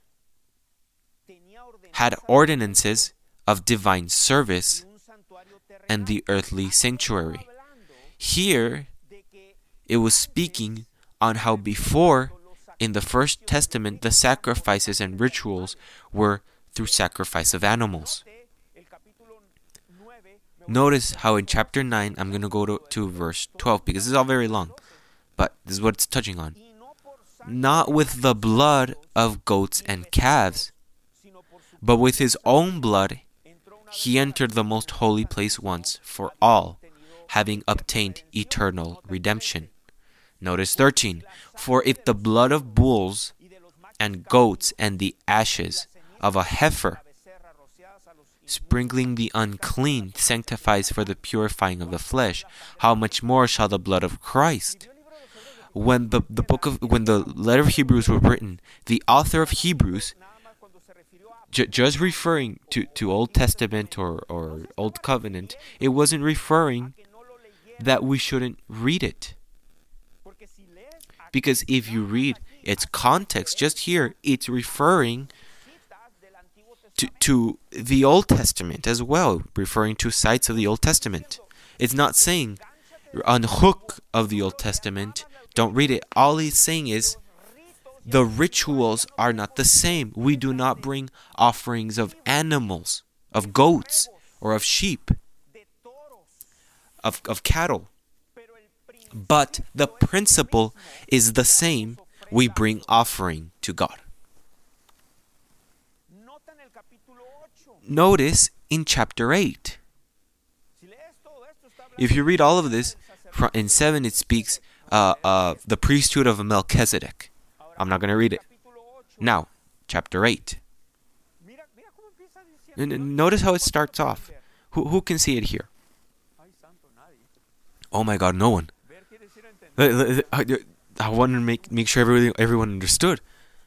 C: had ordinances of divine service and the earthly sanctuary. Here, it was speaking on how before, in the First Testament, the sacrifices and rituals were through sacrifice of animals. Notice how in chapter nine, I'm going to go to, to verse twelve, because this is all very long, but this is what it's touching on. Not with the blood of goats and calves, but with his own blood, he entered the most holy place once for all, having obtained eternal redemption. Notice thirteen. For if the blood of bulls and goats and the ashes of a heifer, sprinkling the unclean, sanctifies for the purifying of the flesh, how much more shall the blood of Christ? When the, the book of when the letter of Hebrews was written, the author of Hebrews, j- just referring to, to Old Testament or, or Old Covenant, it wasn't referring that we shouldn't read it. Because if you read its context, just here, it's referring to, to the Old Testament as well, referring to sites of the Old Testament. It's not saying, unhook of the Old Testament, don't read it. All he's saying is, the rituals are not the same. We do not bring offerings of animals, of goats, or of sheep, of, of cattle. But the principle is the same. We bring offering to God. Notice in chapter eight. If you read all of this, in seven it speaks uh, uh, the priesthood of Melchizedek. I'm not going to read it. Now, chapter eight. Notice how it starts off. Who, who can see it here? Oh my God, no one. I want to make make sure everyone everyone understood.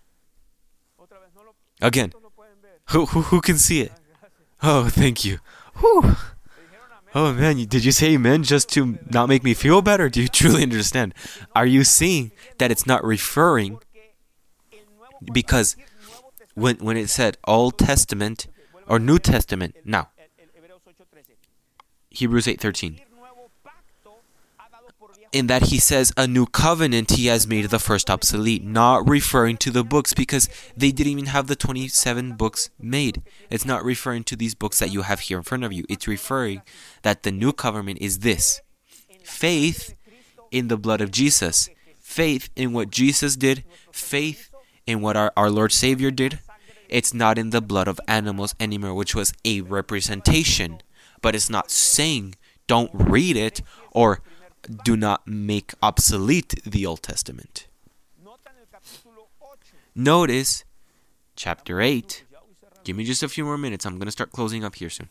C: Again, who who who can see it? Oh, thank you. Whew. Oh man, did you say amen just to not make me feel better? Do you truly understand? Are you seeing that it's not referring? Because when when it said Old Testament or New Testament, now Hebrews eight thirteen. In that he says a new covenant he has made the first obsolete, not referring to the books because they didn't even have the twenty-seven books made. It's not referring to these books that you have here in front of you. It's referring that the new covenant is this: faith in the blood of Jesus, faith in what Jesus did, faith in what our, our Lord Savior did. It's not in the blood of animals anymore, which was a representation, but it's not saying don't read it or do not make obsolete the Old Testament. Notice chapter eight. Give me just a few more minutes. I'm going to start closing up here soon.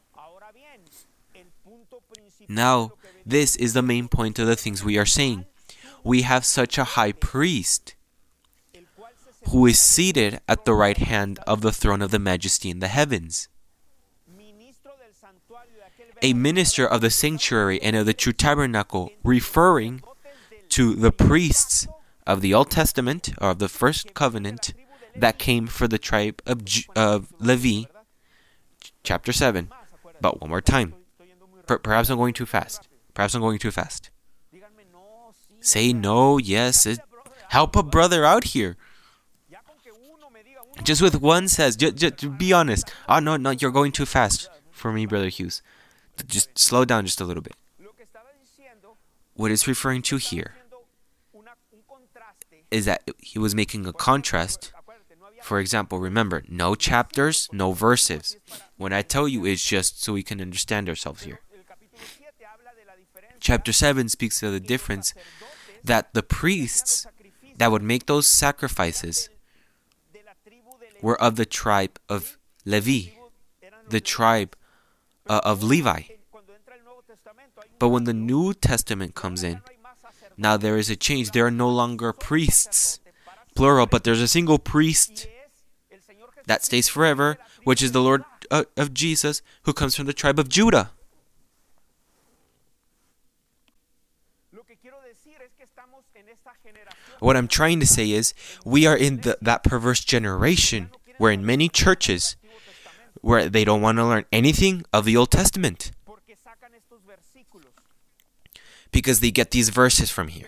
C: Now, this is the main point of the things we are saying. We have such a high priest who is seated at the right hand of the throne of the majesty in the heavens. A minister of the sanctuary and of the true tabernacle, referring to the priests of the Old Testament, or of the first covenant, that came for the tribe of, J- of Levi, chapter seven. But one more time. Per- perhaps I'm going too fast. Perhaps I'm going too fast. Say no, yes. It, help a brother out here. Just with one says, just, just be honest. Oh, no, no, you're going too fast for me, Brother Hughes. Just slow down just a little bit. What it's referring to here is that he was making a contrast. For example, remember, no chapters, no verses. When I tell you, it's just so we can understand ourselves here. Chapter seven speaks of the difference that the priests that would make those sacrifices were of the tribe of Levi, the tribe uh, of Levi. But when the New Testament comes in, now there is a change. There are no longer priests, plural, but there's a single priest that stays forever, which is the Lord uh, of Jesus, who comes from the tribe of Judah. What I'm trying to say is, we are in the, that perverse generation where in many churches, where they don't want to learn anything of the Old Testament, because they get these verses from here.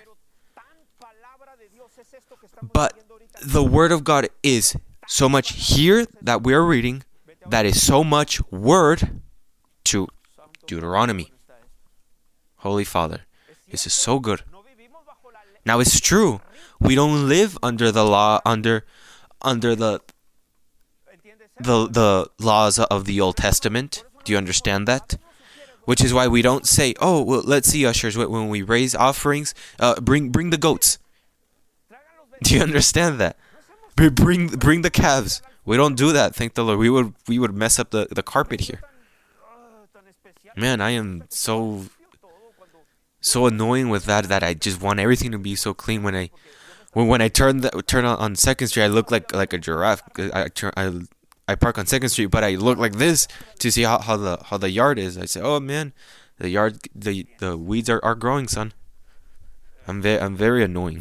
C: But the Word of God is so much here that we're reading, that is so much word to Deuteronomy. Holy Father, this is so good. Now it's true, we don't live under the law, under under the the the laws of the Old Testament. Do you understand that? Which is why we don't say, oh, well, let's see, ushers, when we raise offerings, uh, bring bring the goats. Do you understand that? Bring bring the calves. We don't do that, thank the Lord. We would we would mess up the, the carpet here. Man, I am so so annoying with that that I just want everything to be so clean. When I when when I turn the, turn on, on Second Street, I look like like a giraffe. I turn I I park on Second Street, but I look like this to see how, how the how the yard is. I say, oh man, the yard the the weeds are, are growing, son. I'm very I'm very annoying.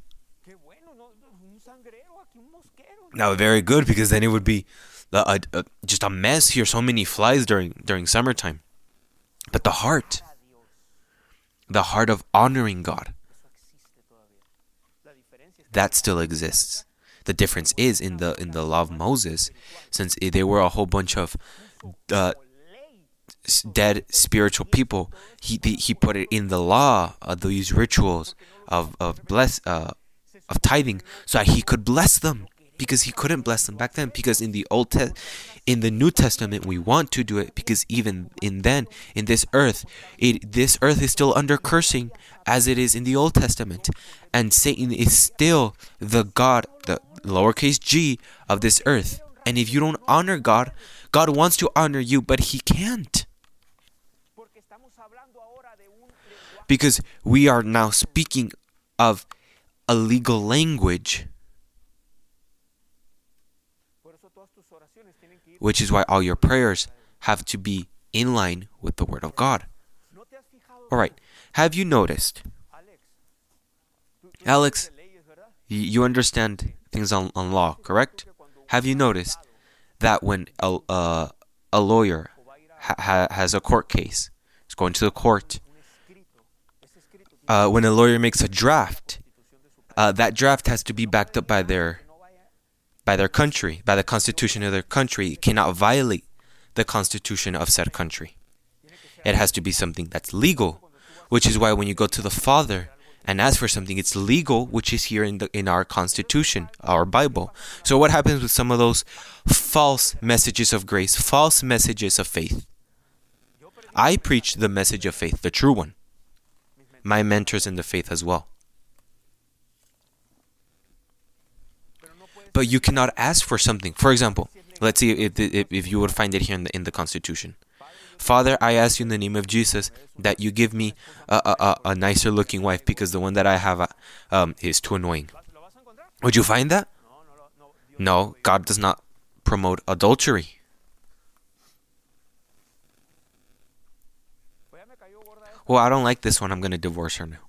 C: Now, very good, because then it would be a, a, just a mess here. So many flies during during summertime. But the heart, the heart of honoring God, that still exists. The difference is in the in the law of Moses, since there were a whole bunch of uh, dead spiritual people. He the, he put it in the law of these rituals of of bless uh, of tithing, so that he could bless them. Because he couldn't bless them back then. Because in the Old Te- in the New Testament, we want to do it. Because even in then, in this earth, it this earth is still under cursing, as it is in the Old Testament, and Satan is still the God, the lowercase g of this earth. And if you don't honor God, God wants to honor you, but He can't. Because we are now speaking of a legal language. Which is why all your prayers have to be in line with the Word of God. Alright, have you noticed? Alex, you understand things on, on law, correct? Have you noticed that when a, uh, a lawyer ha- has a court case, is going to the court, uh, when a lawyer makes a draft, uh, that draft has to be backed up by their by their country, by the constitution of their country. It cannot violate the constitution of said country. It has to be something that's legal, which is why when you go to the Father and ask for something, it's legal, which is here in the in our constitution, our Bible. So what happens with some of those false messages of grace, false messages of faith? I preach the message of faith, the true one. My mentors in the faith as well. But you cannot ask for something. For example, let's see if, if, if you would find it here in the, in the Constitution. Father, I ask you in the name of Jesus that you give me a, a, a, a nicer looking wife, because the one that I have uh, um, is too annoying. Would you find that? No, God does not promote adultery. Well, I don't like this one. I'm going to divorce her now.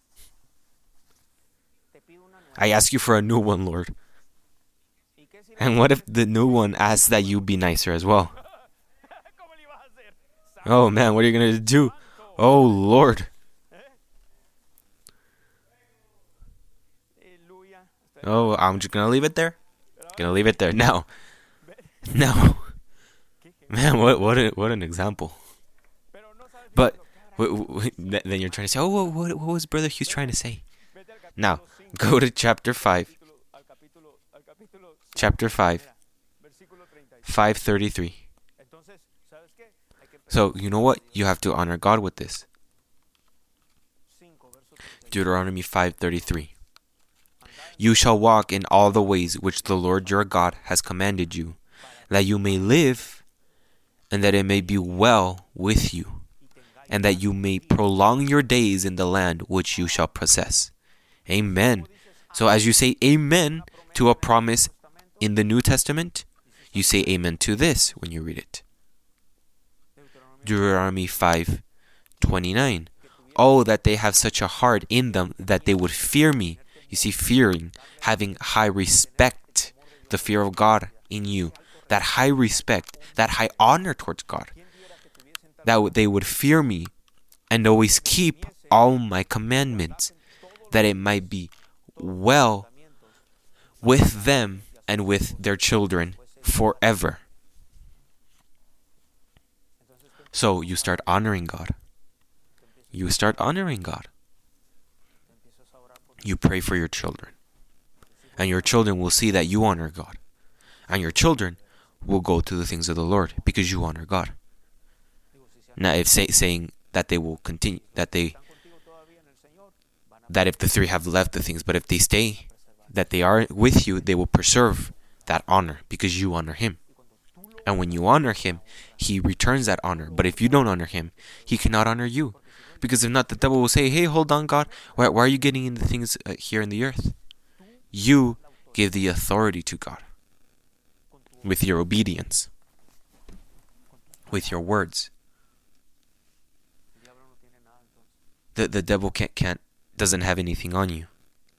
C: I ask you for a new one, Lord. And what if the new one asks that you be nicer as well? Oh man, what are you going to do? Oh Lord. Oh, I'm just going to leave it there. Going to leave it there. Now. Now. Man, what what a, what an example. But w- w- then you're trying to say, oh, what, what was Brother Hughes trying to say? Now, go to chapter five. Chapter five. five thirty-three. So, you know what? You have to honor God with this. Deuteronomy five thirty-three. You shall walk in all the ways which the Lord your God has commanded you, that you may live, and that it may be well with you, and that you may prolong your days in the land which you shall possess. Amen. So as you say amen to a promise in the New Testament, you say amen to this when you read it. Deuteronomy five twenty-nine. Oh, that they have such a heart in them that they would fear me. You see, fearing, having high respect, the fear of God in you, that high respect, that high honor towards God, that they would fear me and always keep all my commandments, that it might be well with them and with their children forever. So you start honoring God. You start honoring God. You pray for your children. And your children will see that you honor God. And your children will go to the things of the Lord because you honor God. Now, if say, saying that they will continue, that they, that if the three have left the things, but if they stay, that they are with you, they will preserve that honor because you honor Him. And when you honor Him, He returns that honor. But if you don't honor Him, He cannot honor you. Because if not, the devil will say, hey, hold on, God. Why, why are you getting into things uh, here in the earth? You give the authority to God with your obedience, with your words. The, the devil can't, can't, doesn't have anything on you.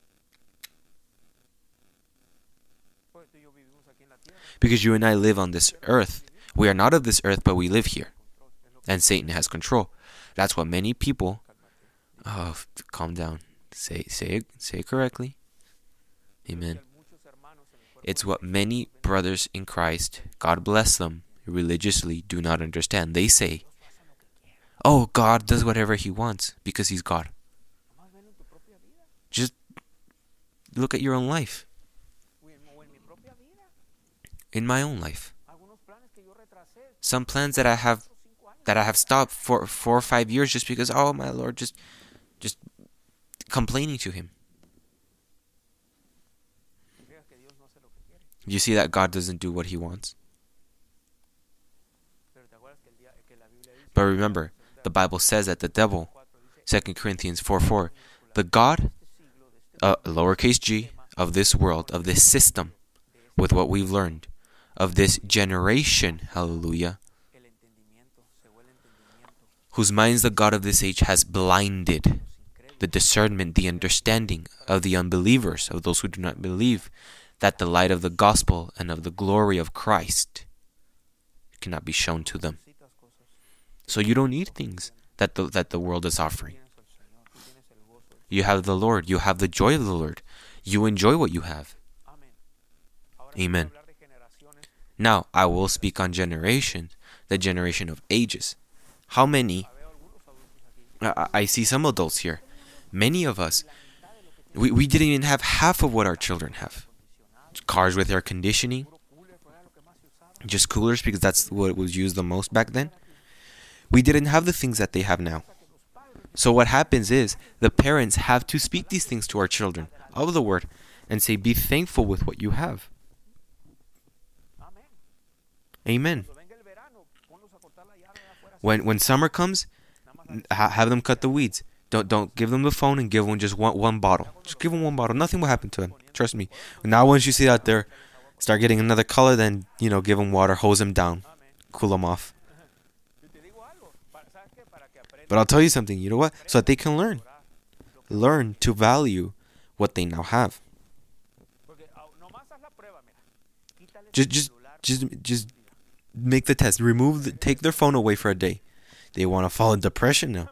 C: Because you and I live on this earth. We are not of this earth, but we live here. And Satan has control. That's what many people... Oh, calm down. Say, say it, say it correctly. Amen. It's what many brothers in Christ, God bless them, religiously do not understand. They say, oh, God does whatever He wants because He's God. Just look at your own life. In my own life. Some plans that I have that I have stopped for four or five years just because, oh my Lord, just just complaining to Him. You see that God doesn't do what He wants. But remember, the Bible says that the devil, Second Corinthians four four, the God, uh, lowercase g, of this world, of this system, with what we've learned, of this generation, hallelujah, whose minds the God of this age has blinded, the discernment, the understanding of the unbelievers, of those who do not believe, that the light of the gospel and of the glory of Christ cannot be shown to them. So you don't need things that the, that the world is offering. You have the Lord. You have the joy of the Lord. You enjoy what you have. Amen. Now, I will speak on generation, the generation of ages. How many, I, I see some adults here, many of us, we, we didn't even have half of what our children have. Cars with air conditioning, just coolers because that's what was used the most back then. We didn't have the things that they have now. So what happens is, the parents have to speak these things to our children of the word and say, be thankful with what you have. Amen. When when summer comes, ha- have them cut the weeds. Don't don't give them the phone and give them just one one bottle. Just give them one bottle. Nothing will happen to them. Trust me. Now once you see out there, start getting another color, then you know give them water, hose them down, cool them off. But I'll tell you something. You know what? So that they can learn, learn to value what they now have. Just just just just make the test. Remove, the, take their phone away for a day. they want to fall in depression now.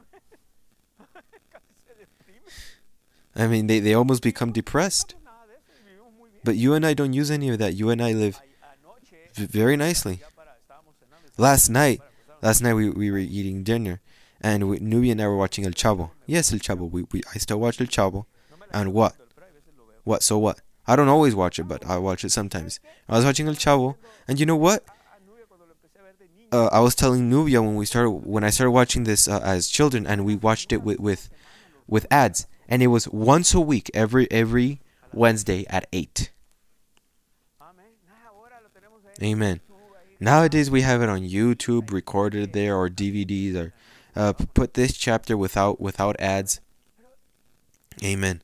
C: I mean, they, they almost become depressed. But you and I don't use any of that. You and I live v- very nicely. Last night, last night we, we were eating dinner, and we, Nubia and I were watching El Chavo. Yes, El Chavo. We, we I still watch El Chavo. And what? What? So what? I don't always watch it, but I watch it sometimes. I was watching El Chavo, and you know what? Uh, I was telling Nubia when we started, when I started watching this uh, as children, and we watched it with, with with ads, and it was once a week, every every Wednesday at eight. Amen. Nowadays we have it on YouTube, recorded there, or D V Ds, or uh, put this chapter without without ads. Amen.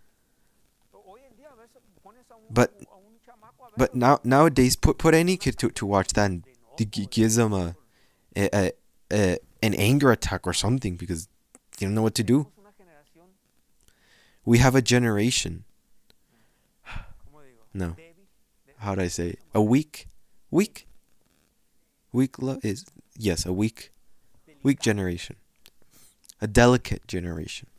C: But but now nowadays put put any kid to, to watch that, and it gives them a, a, a, a an anger attack or something because they don't know what to do. We have a generation. No, how do I say it? A weak, weak, weak love is yes a weak, weak generation, a delicate generation.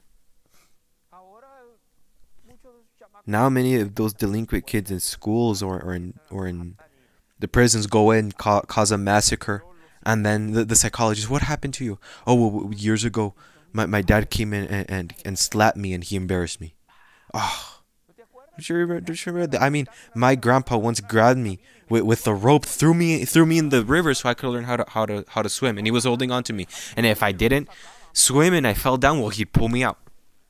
C: Now many of those delinquent kids in schools or, or in or in the prisons go in, ca- cause a massacre, and then the, the psychologist, what happened to you? Oh, well, years ago, my, my dad came in and, and, and slapped me and he embarrassed me. Oh, don't you remember, don't you remember that? I mean, my grandpa once grabbed me with, with the rope, threw me threw me in the river so I could learn how to how to how to swim, and he was holding on to me. And if I didn't swim and I fell down, well, he'd pull me out.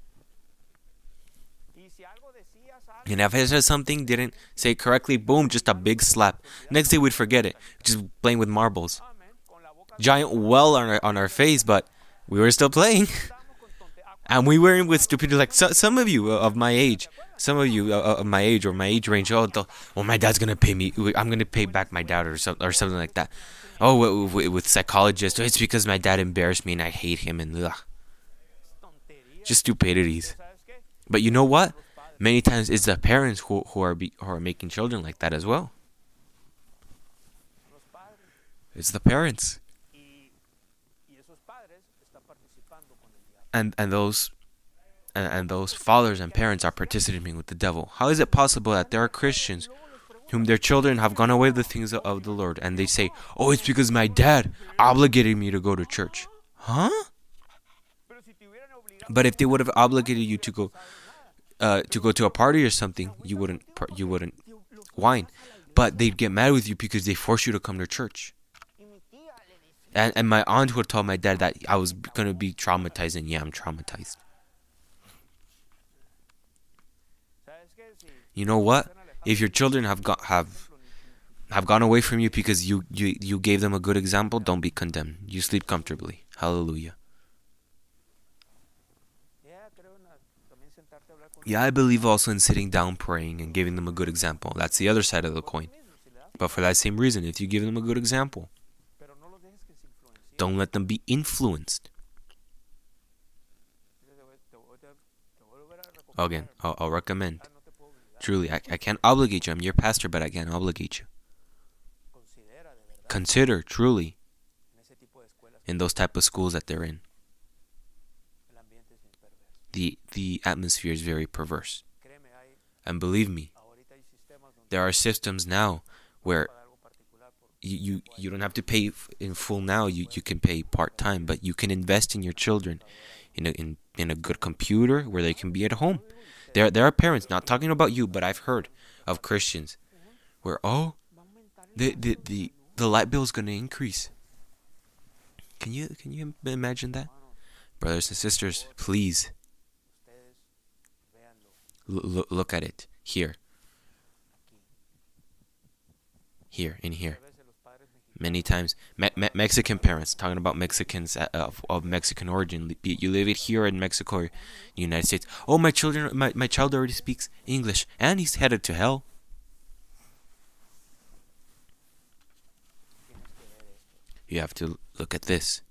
C: And if I said something, didn't say correctly, boom, just a big slap. Next day we'd forget it, just playing with marbles. Giant well on our, on our face, but we were still playing. And we weren't with stupidity like so, some of you of my age, some of you uh, of my age or my age range. Oh, the, well, my dad's gonna pay me. I'm gonna pay back my dad or something or something like that. Oh, with, with psychologists, it's because my dad embarrassed me and I hate him and ugh. Just stupidities. But you know what? Many times it's the parents who who are be, who are making children like that as well. It's the parents. And and those and, and those fathers and parents are participating with the devil. How is it possible that there are Christians whom their children have gone away with the things of the Lord, and they say, "Oh, it's because my dad obligated me to go to church." Huh? But if they would have obligated you to go uh, to go to a party or something, you wouldn't you wouldn't whine. But they'd get mad with you because they forced you to come to church. And and my aunt would tell my dad that I was gonna be traumatized, and yeah, I'm traumatized. You know what? If your children have got have have gone away from you because you, you, you gave them a good example, don't be condemned. You sleep comfortably. Hallelujah. Yeah, I believe also in sitting down praying and giving them a good example. That's the other side of the coin. But for that same reason, if you give them a good example, don't let them be influenced. Again, I'll, I'll recommend. Truly, I, I can't obligate you. I'm your pastor, but I can't obligate you. Consider, truly, in those type of schools that they're in. The, the atmosphere is very perverse. And believe me, there are systems now where You, you you don't have to pay in full now. You you can pay part time, but you can invest in your children, in a in, in a good computer where they can be at home. There there are parents, not talking about you, but I've heard of Christians where oh, the the the, the light bill is going to increase. Can you can you imagine that, brothers and sisters? Please l- look at it here, here in here. Many times, Me- Me- Mexican parents, talking about Mexicans of, of Mexican origin, you live it here in Mexico or the United States. Oh, my children, my, my child already speaks English, and he's headed to hell. You have to look at this.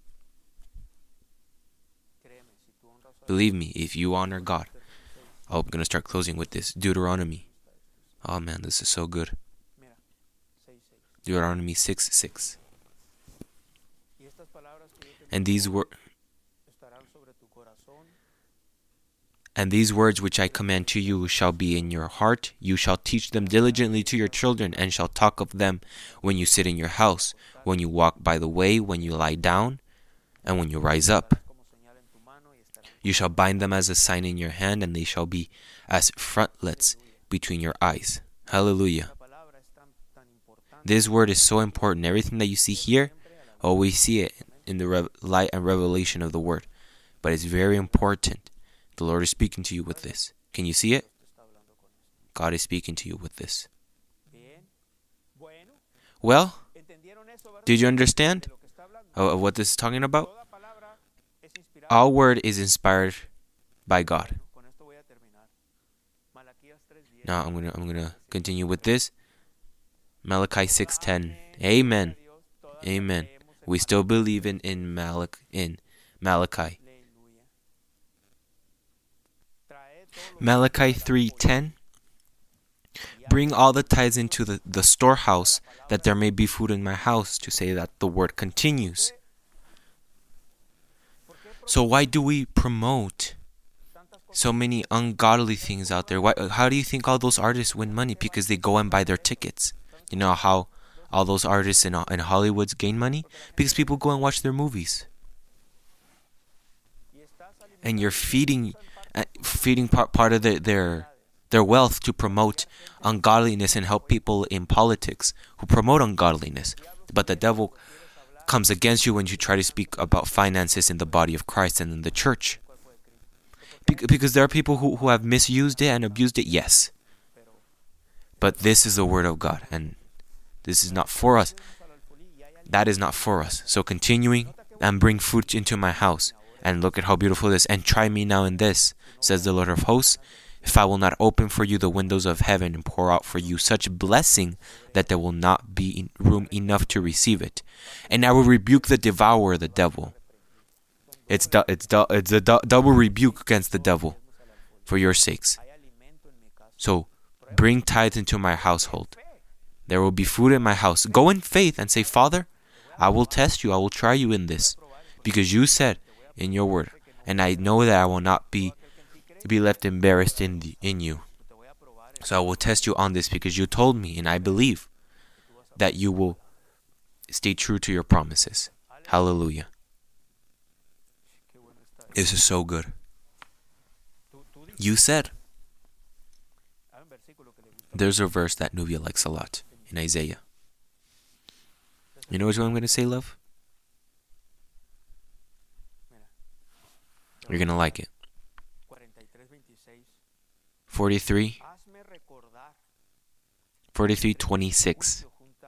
C: Believe me, if you honor God, oh, I'm going to start closing with this. Deuteronomy. Oh man, this is so good. Deuteronomy six six. And these were And these words which I command to you shall be in your heart. You shall teach them diligently to your children, and shall talk of them when you sit in your house, when you walk by the way, when you lie down, and when you rise up. You shall bind them as a sign in your hand, and they shall be as frontlets between your eyes. Hallelujah. This word is so important. Everything that you see here, always see it in the rev- light and revelation of the word. But it's very important. The Lord is speaking to you with this. Can you see it? God is speaking to you with this. Well, did you understand of what this is talking about? All word is inspired by God. Now I'm gonna I'm gonna continue with this. Malachi six ten. Amen. Amen. We still believe in in Malach in Malachi. Malachi three ten. Bring all the tithes into the, the storehouse, that there may be food in my house, to say that the word continues. So why do we promote so many ungodly things out there? Why, how do you think all those artists win money? Because they go and buy their tickets. You know how all those artists in, in Hollywood gain money? Because people go and watch their movies. And you're feeding feeding part, part of the, their their wealth to promote ungodliness and help people in politics who promote ungodliness. But the devil comes against you when you try to speak about finances in the body of Christ and in the church. Be- because there are people who, who have misused it and abused it, yes. But this is the word of God, and this is not for us. That is not for us. So continuing, and bring food into my house, and look at how beautiful it is, and try me now in this, says the Lord of hosts, if I will not open for you the windows of heaven and pour out for you such blessing that there will not be room enough to receive it. And I will rebuke the devourer, the devil. It's du- it's du- it's a du- double rebuke against the devil for your sakes. So bring tithes into my household. There will be food in my house. Go in faith and say, Father, I will test you. I will try you in this, because you said in your word, and I know that I will not be be left embarrassed in the, in you. So I will test you on this, because you told me, and I believe that you will stay true to your promises. Hallelujah. This is so good. You said, there's a verse that Nubia likes a lot in Isaiah. You know what I'm going to say, love? You're going to like it. forty-three, forty-three twenty-six.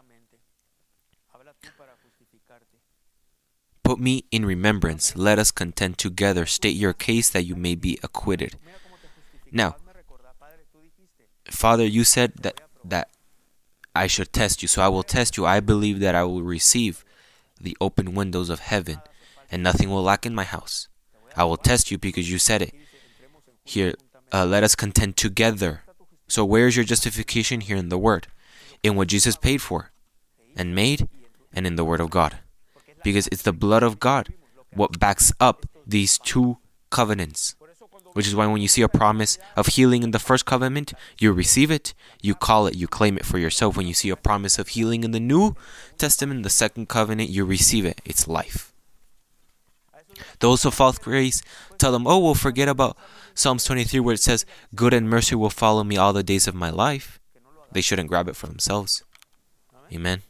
C: Put me in remembrance. Let us contend together. State your case that you may be acquitted. Now, Father, you said that, that I should test you, so I will test you. I believe that I will receive the open windows of heaven, and nothing will lack in my house. I will test you because you said it. Here, uh, let us contend together. So where is your justification here in the Word? In what Jesus paid for and made, and in the Word of God. Because it's the blood of God what backs up these two covenants. Which is why when you see a promise of healing in the first covenant, you receive it, you call it, you claim it for yourself. When you see a promise of healing in the New Testament, the second covenant, you receive it. It's life. Those of false grace tell them, oh, we'll forget about Psalms twenty-three where it says, good and mercy will follow me all the days of my life. They shouldn't grab it for themselves. Amen.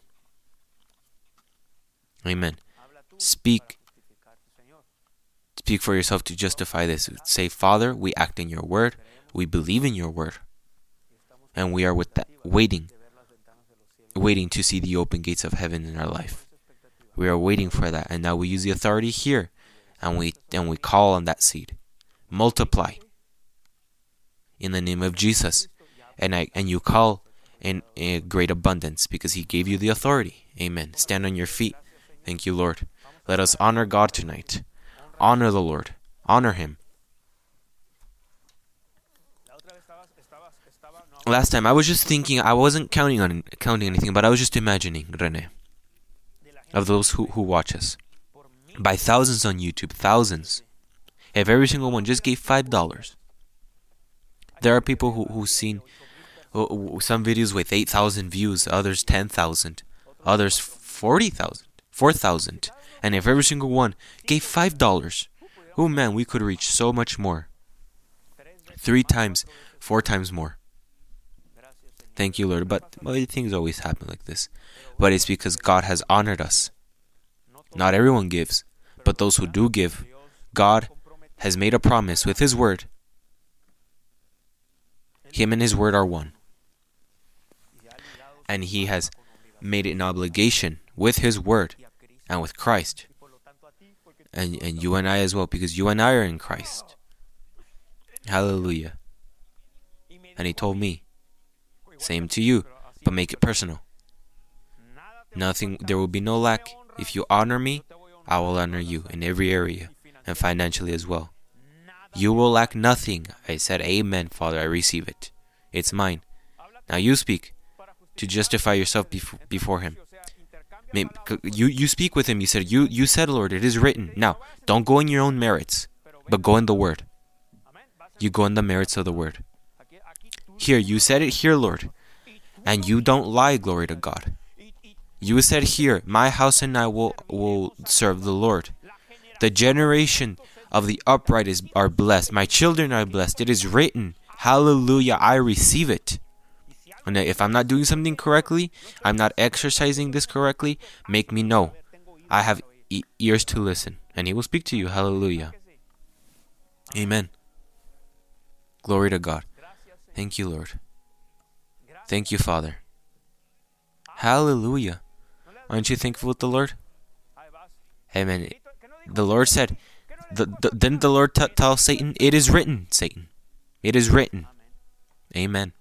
C: Amen. Speak. Speak for yourself to justify this. Say, Father, we act in your word. We believe in your word. And we are with that, waiting. Waiting to see the open gates of heaven in our life. We are waiting for that. And now we use the authority here. And we and we call on that seed. Multiply. In the name of Jesus. And I and you call in a great abundance because he gave you the authority. Amen. Stand on your feet. Thank you, Lord. Let us honor God tonight. Honor the Lord. Honor him. Last time I was just thinking, I wasn't counting on counting anything, but I was just imagining, Rene, of those who, who watch us. by thousands on YouTube, thousands. If every single one just gave five dollars. There are people who who've seen uh, some videos with eight thousand views, others ten thousand, others forty thousand, four thousand. And if every single one gave five dollars, oh man, we could reach so much more. Three times, four times more. Thank you, Lord. But well, things always happen like this. But it's because God has honored us. Not everyone gives, but those who do give, God has made a promise with His word. Him and His word are one. And He has made it an obligation with His word and with Christ. And, and you and I as well, because you and I are in Christ. Hallelujah. And He told me, same to you, but make it personal. Nothing, there will be no lack. If you honor me, I will honor you in every area, and financially as well. You will lack nothing. I said, Amen, Father, I receive it. It's mine. Now you speak to justify yourself before, before Him. You, you speak with Him. You said, you, you said, Lord, it is written. Now, don't go in your own merits, but go in the Word. You go in the merits of the Word. Here, you said it here, Lord, and you don't lie, glory to God. You said here, my house and I will, will serve the Lord. The generation of the upright is are blessed. My children are blessed. It is written. Hallelujah. I receive it. And if I'm not doing something correctly, I'm not exercising this correctly, make me know. I have e- ears to listen. And He will speak to you. Hallelujah. Amen. Glory to God. Thank you, Lord. Thank you, Father. Hallelujah. Aren't you thankful with the Lord? Amen. The Lord said, the, the, didn't the Lord t- tell Satan, it is written, Satan. It is written. Amen.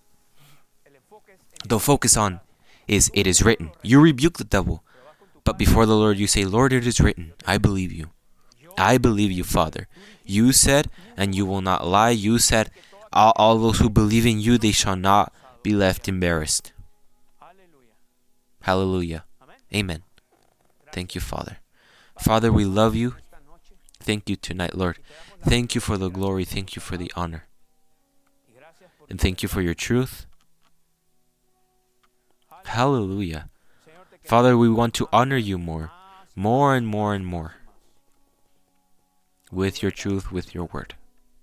C: The focus on is, it is written. You rebuke the devil. But before the Lord, you say, Lord, it is written. I believe you. I believe you, Father. You said, and you will not lie. You said, all, all those who believe in you, they shall not be left embarrassed. Hallelujah. Amen. Thank you, Father. Father, we love you. Thank you tonight, Lord. Thank you for the glory. Thank you for the honor. And thank you for your truth. Hallelujah. Father, we want to honor you more, more and more and more, with your truth, with your word.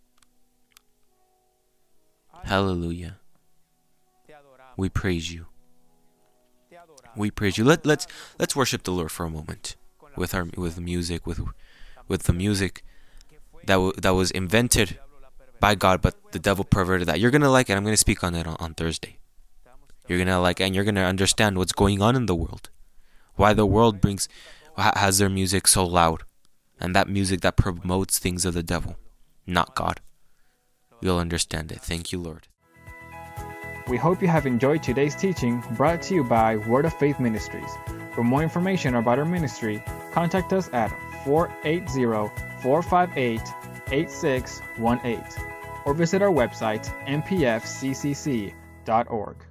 C: Hallelujah. We praise you. We praise you. Let let's let's worship the Lord for a moment with our with music, with with the music that w- that was invented by God, but the devil perverted that. You're gonna like it. I'm gonna speak on it on, on Thursday. You're gonna like it, and you're gonna understand what's going on in the world, why the world brings has their music so loud, and that music that promotes things of the devil, not God. You'll understand it. Thank you, Lord.
B: We hope you have enjoyed today's teaching brought to you by Word of Faith Ministries. For more information about our ministry, contact us at four eight zero, four five eight, eight six one eight or visit our website m p f c c c dot org.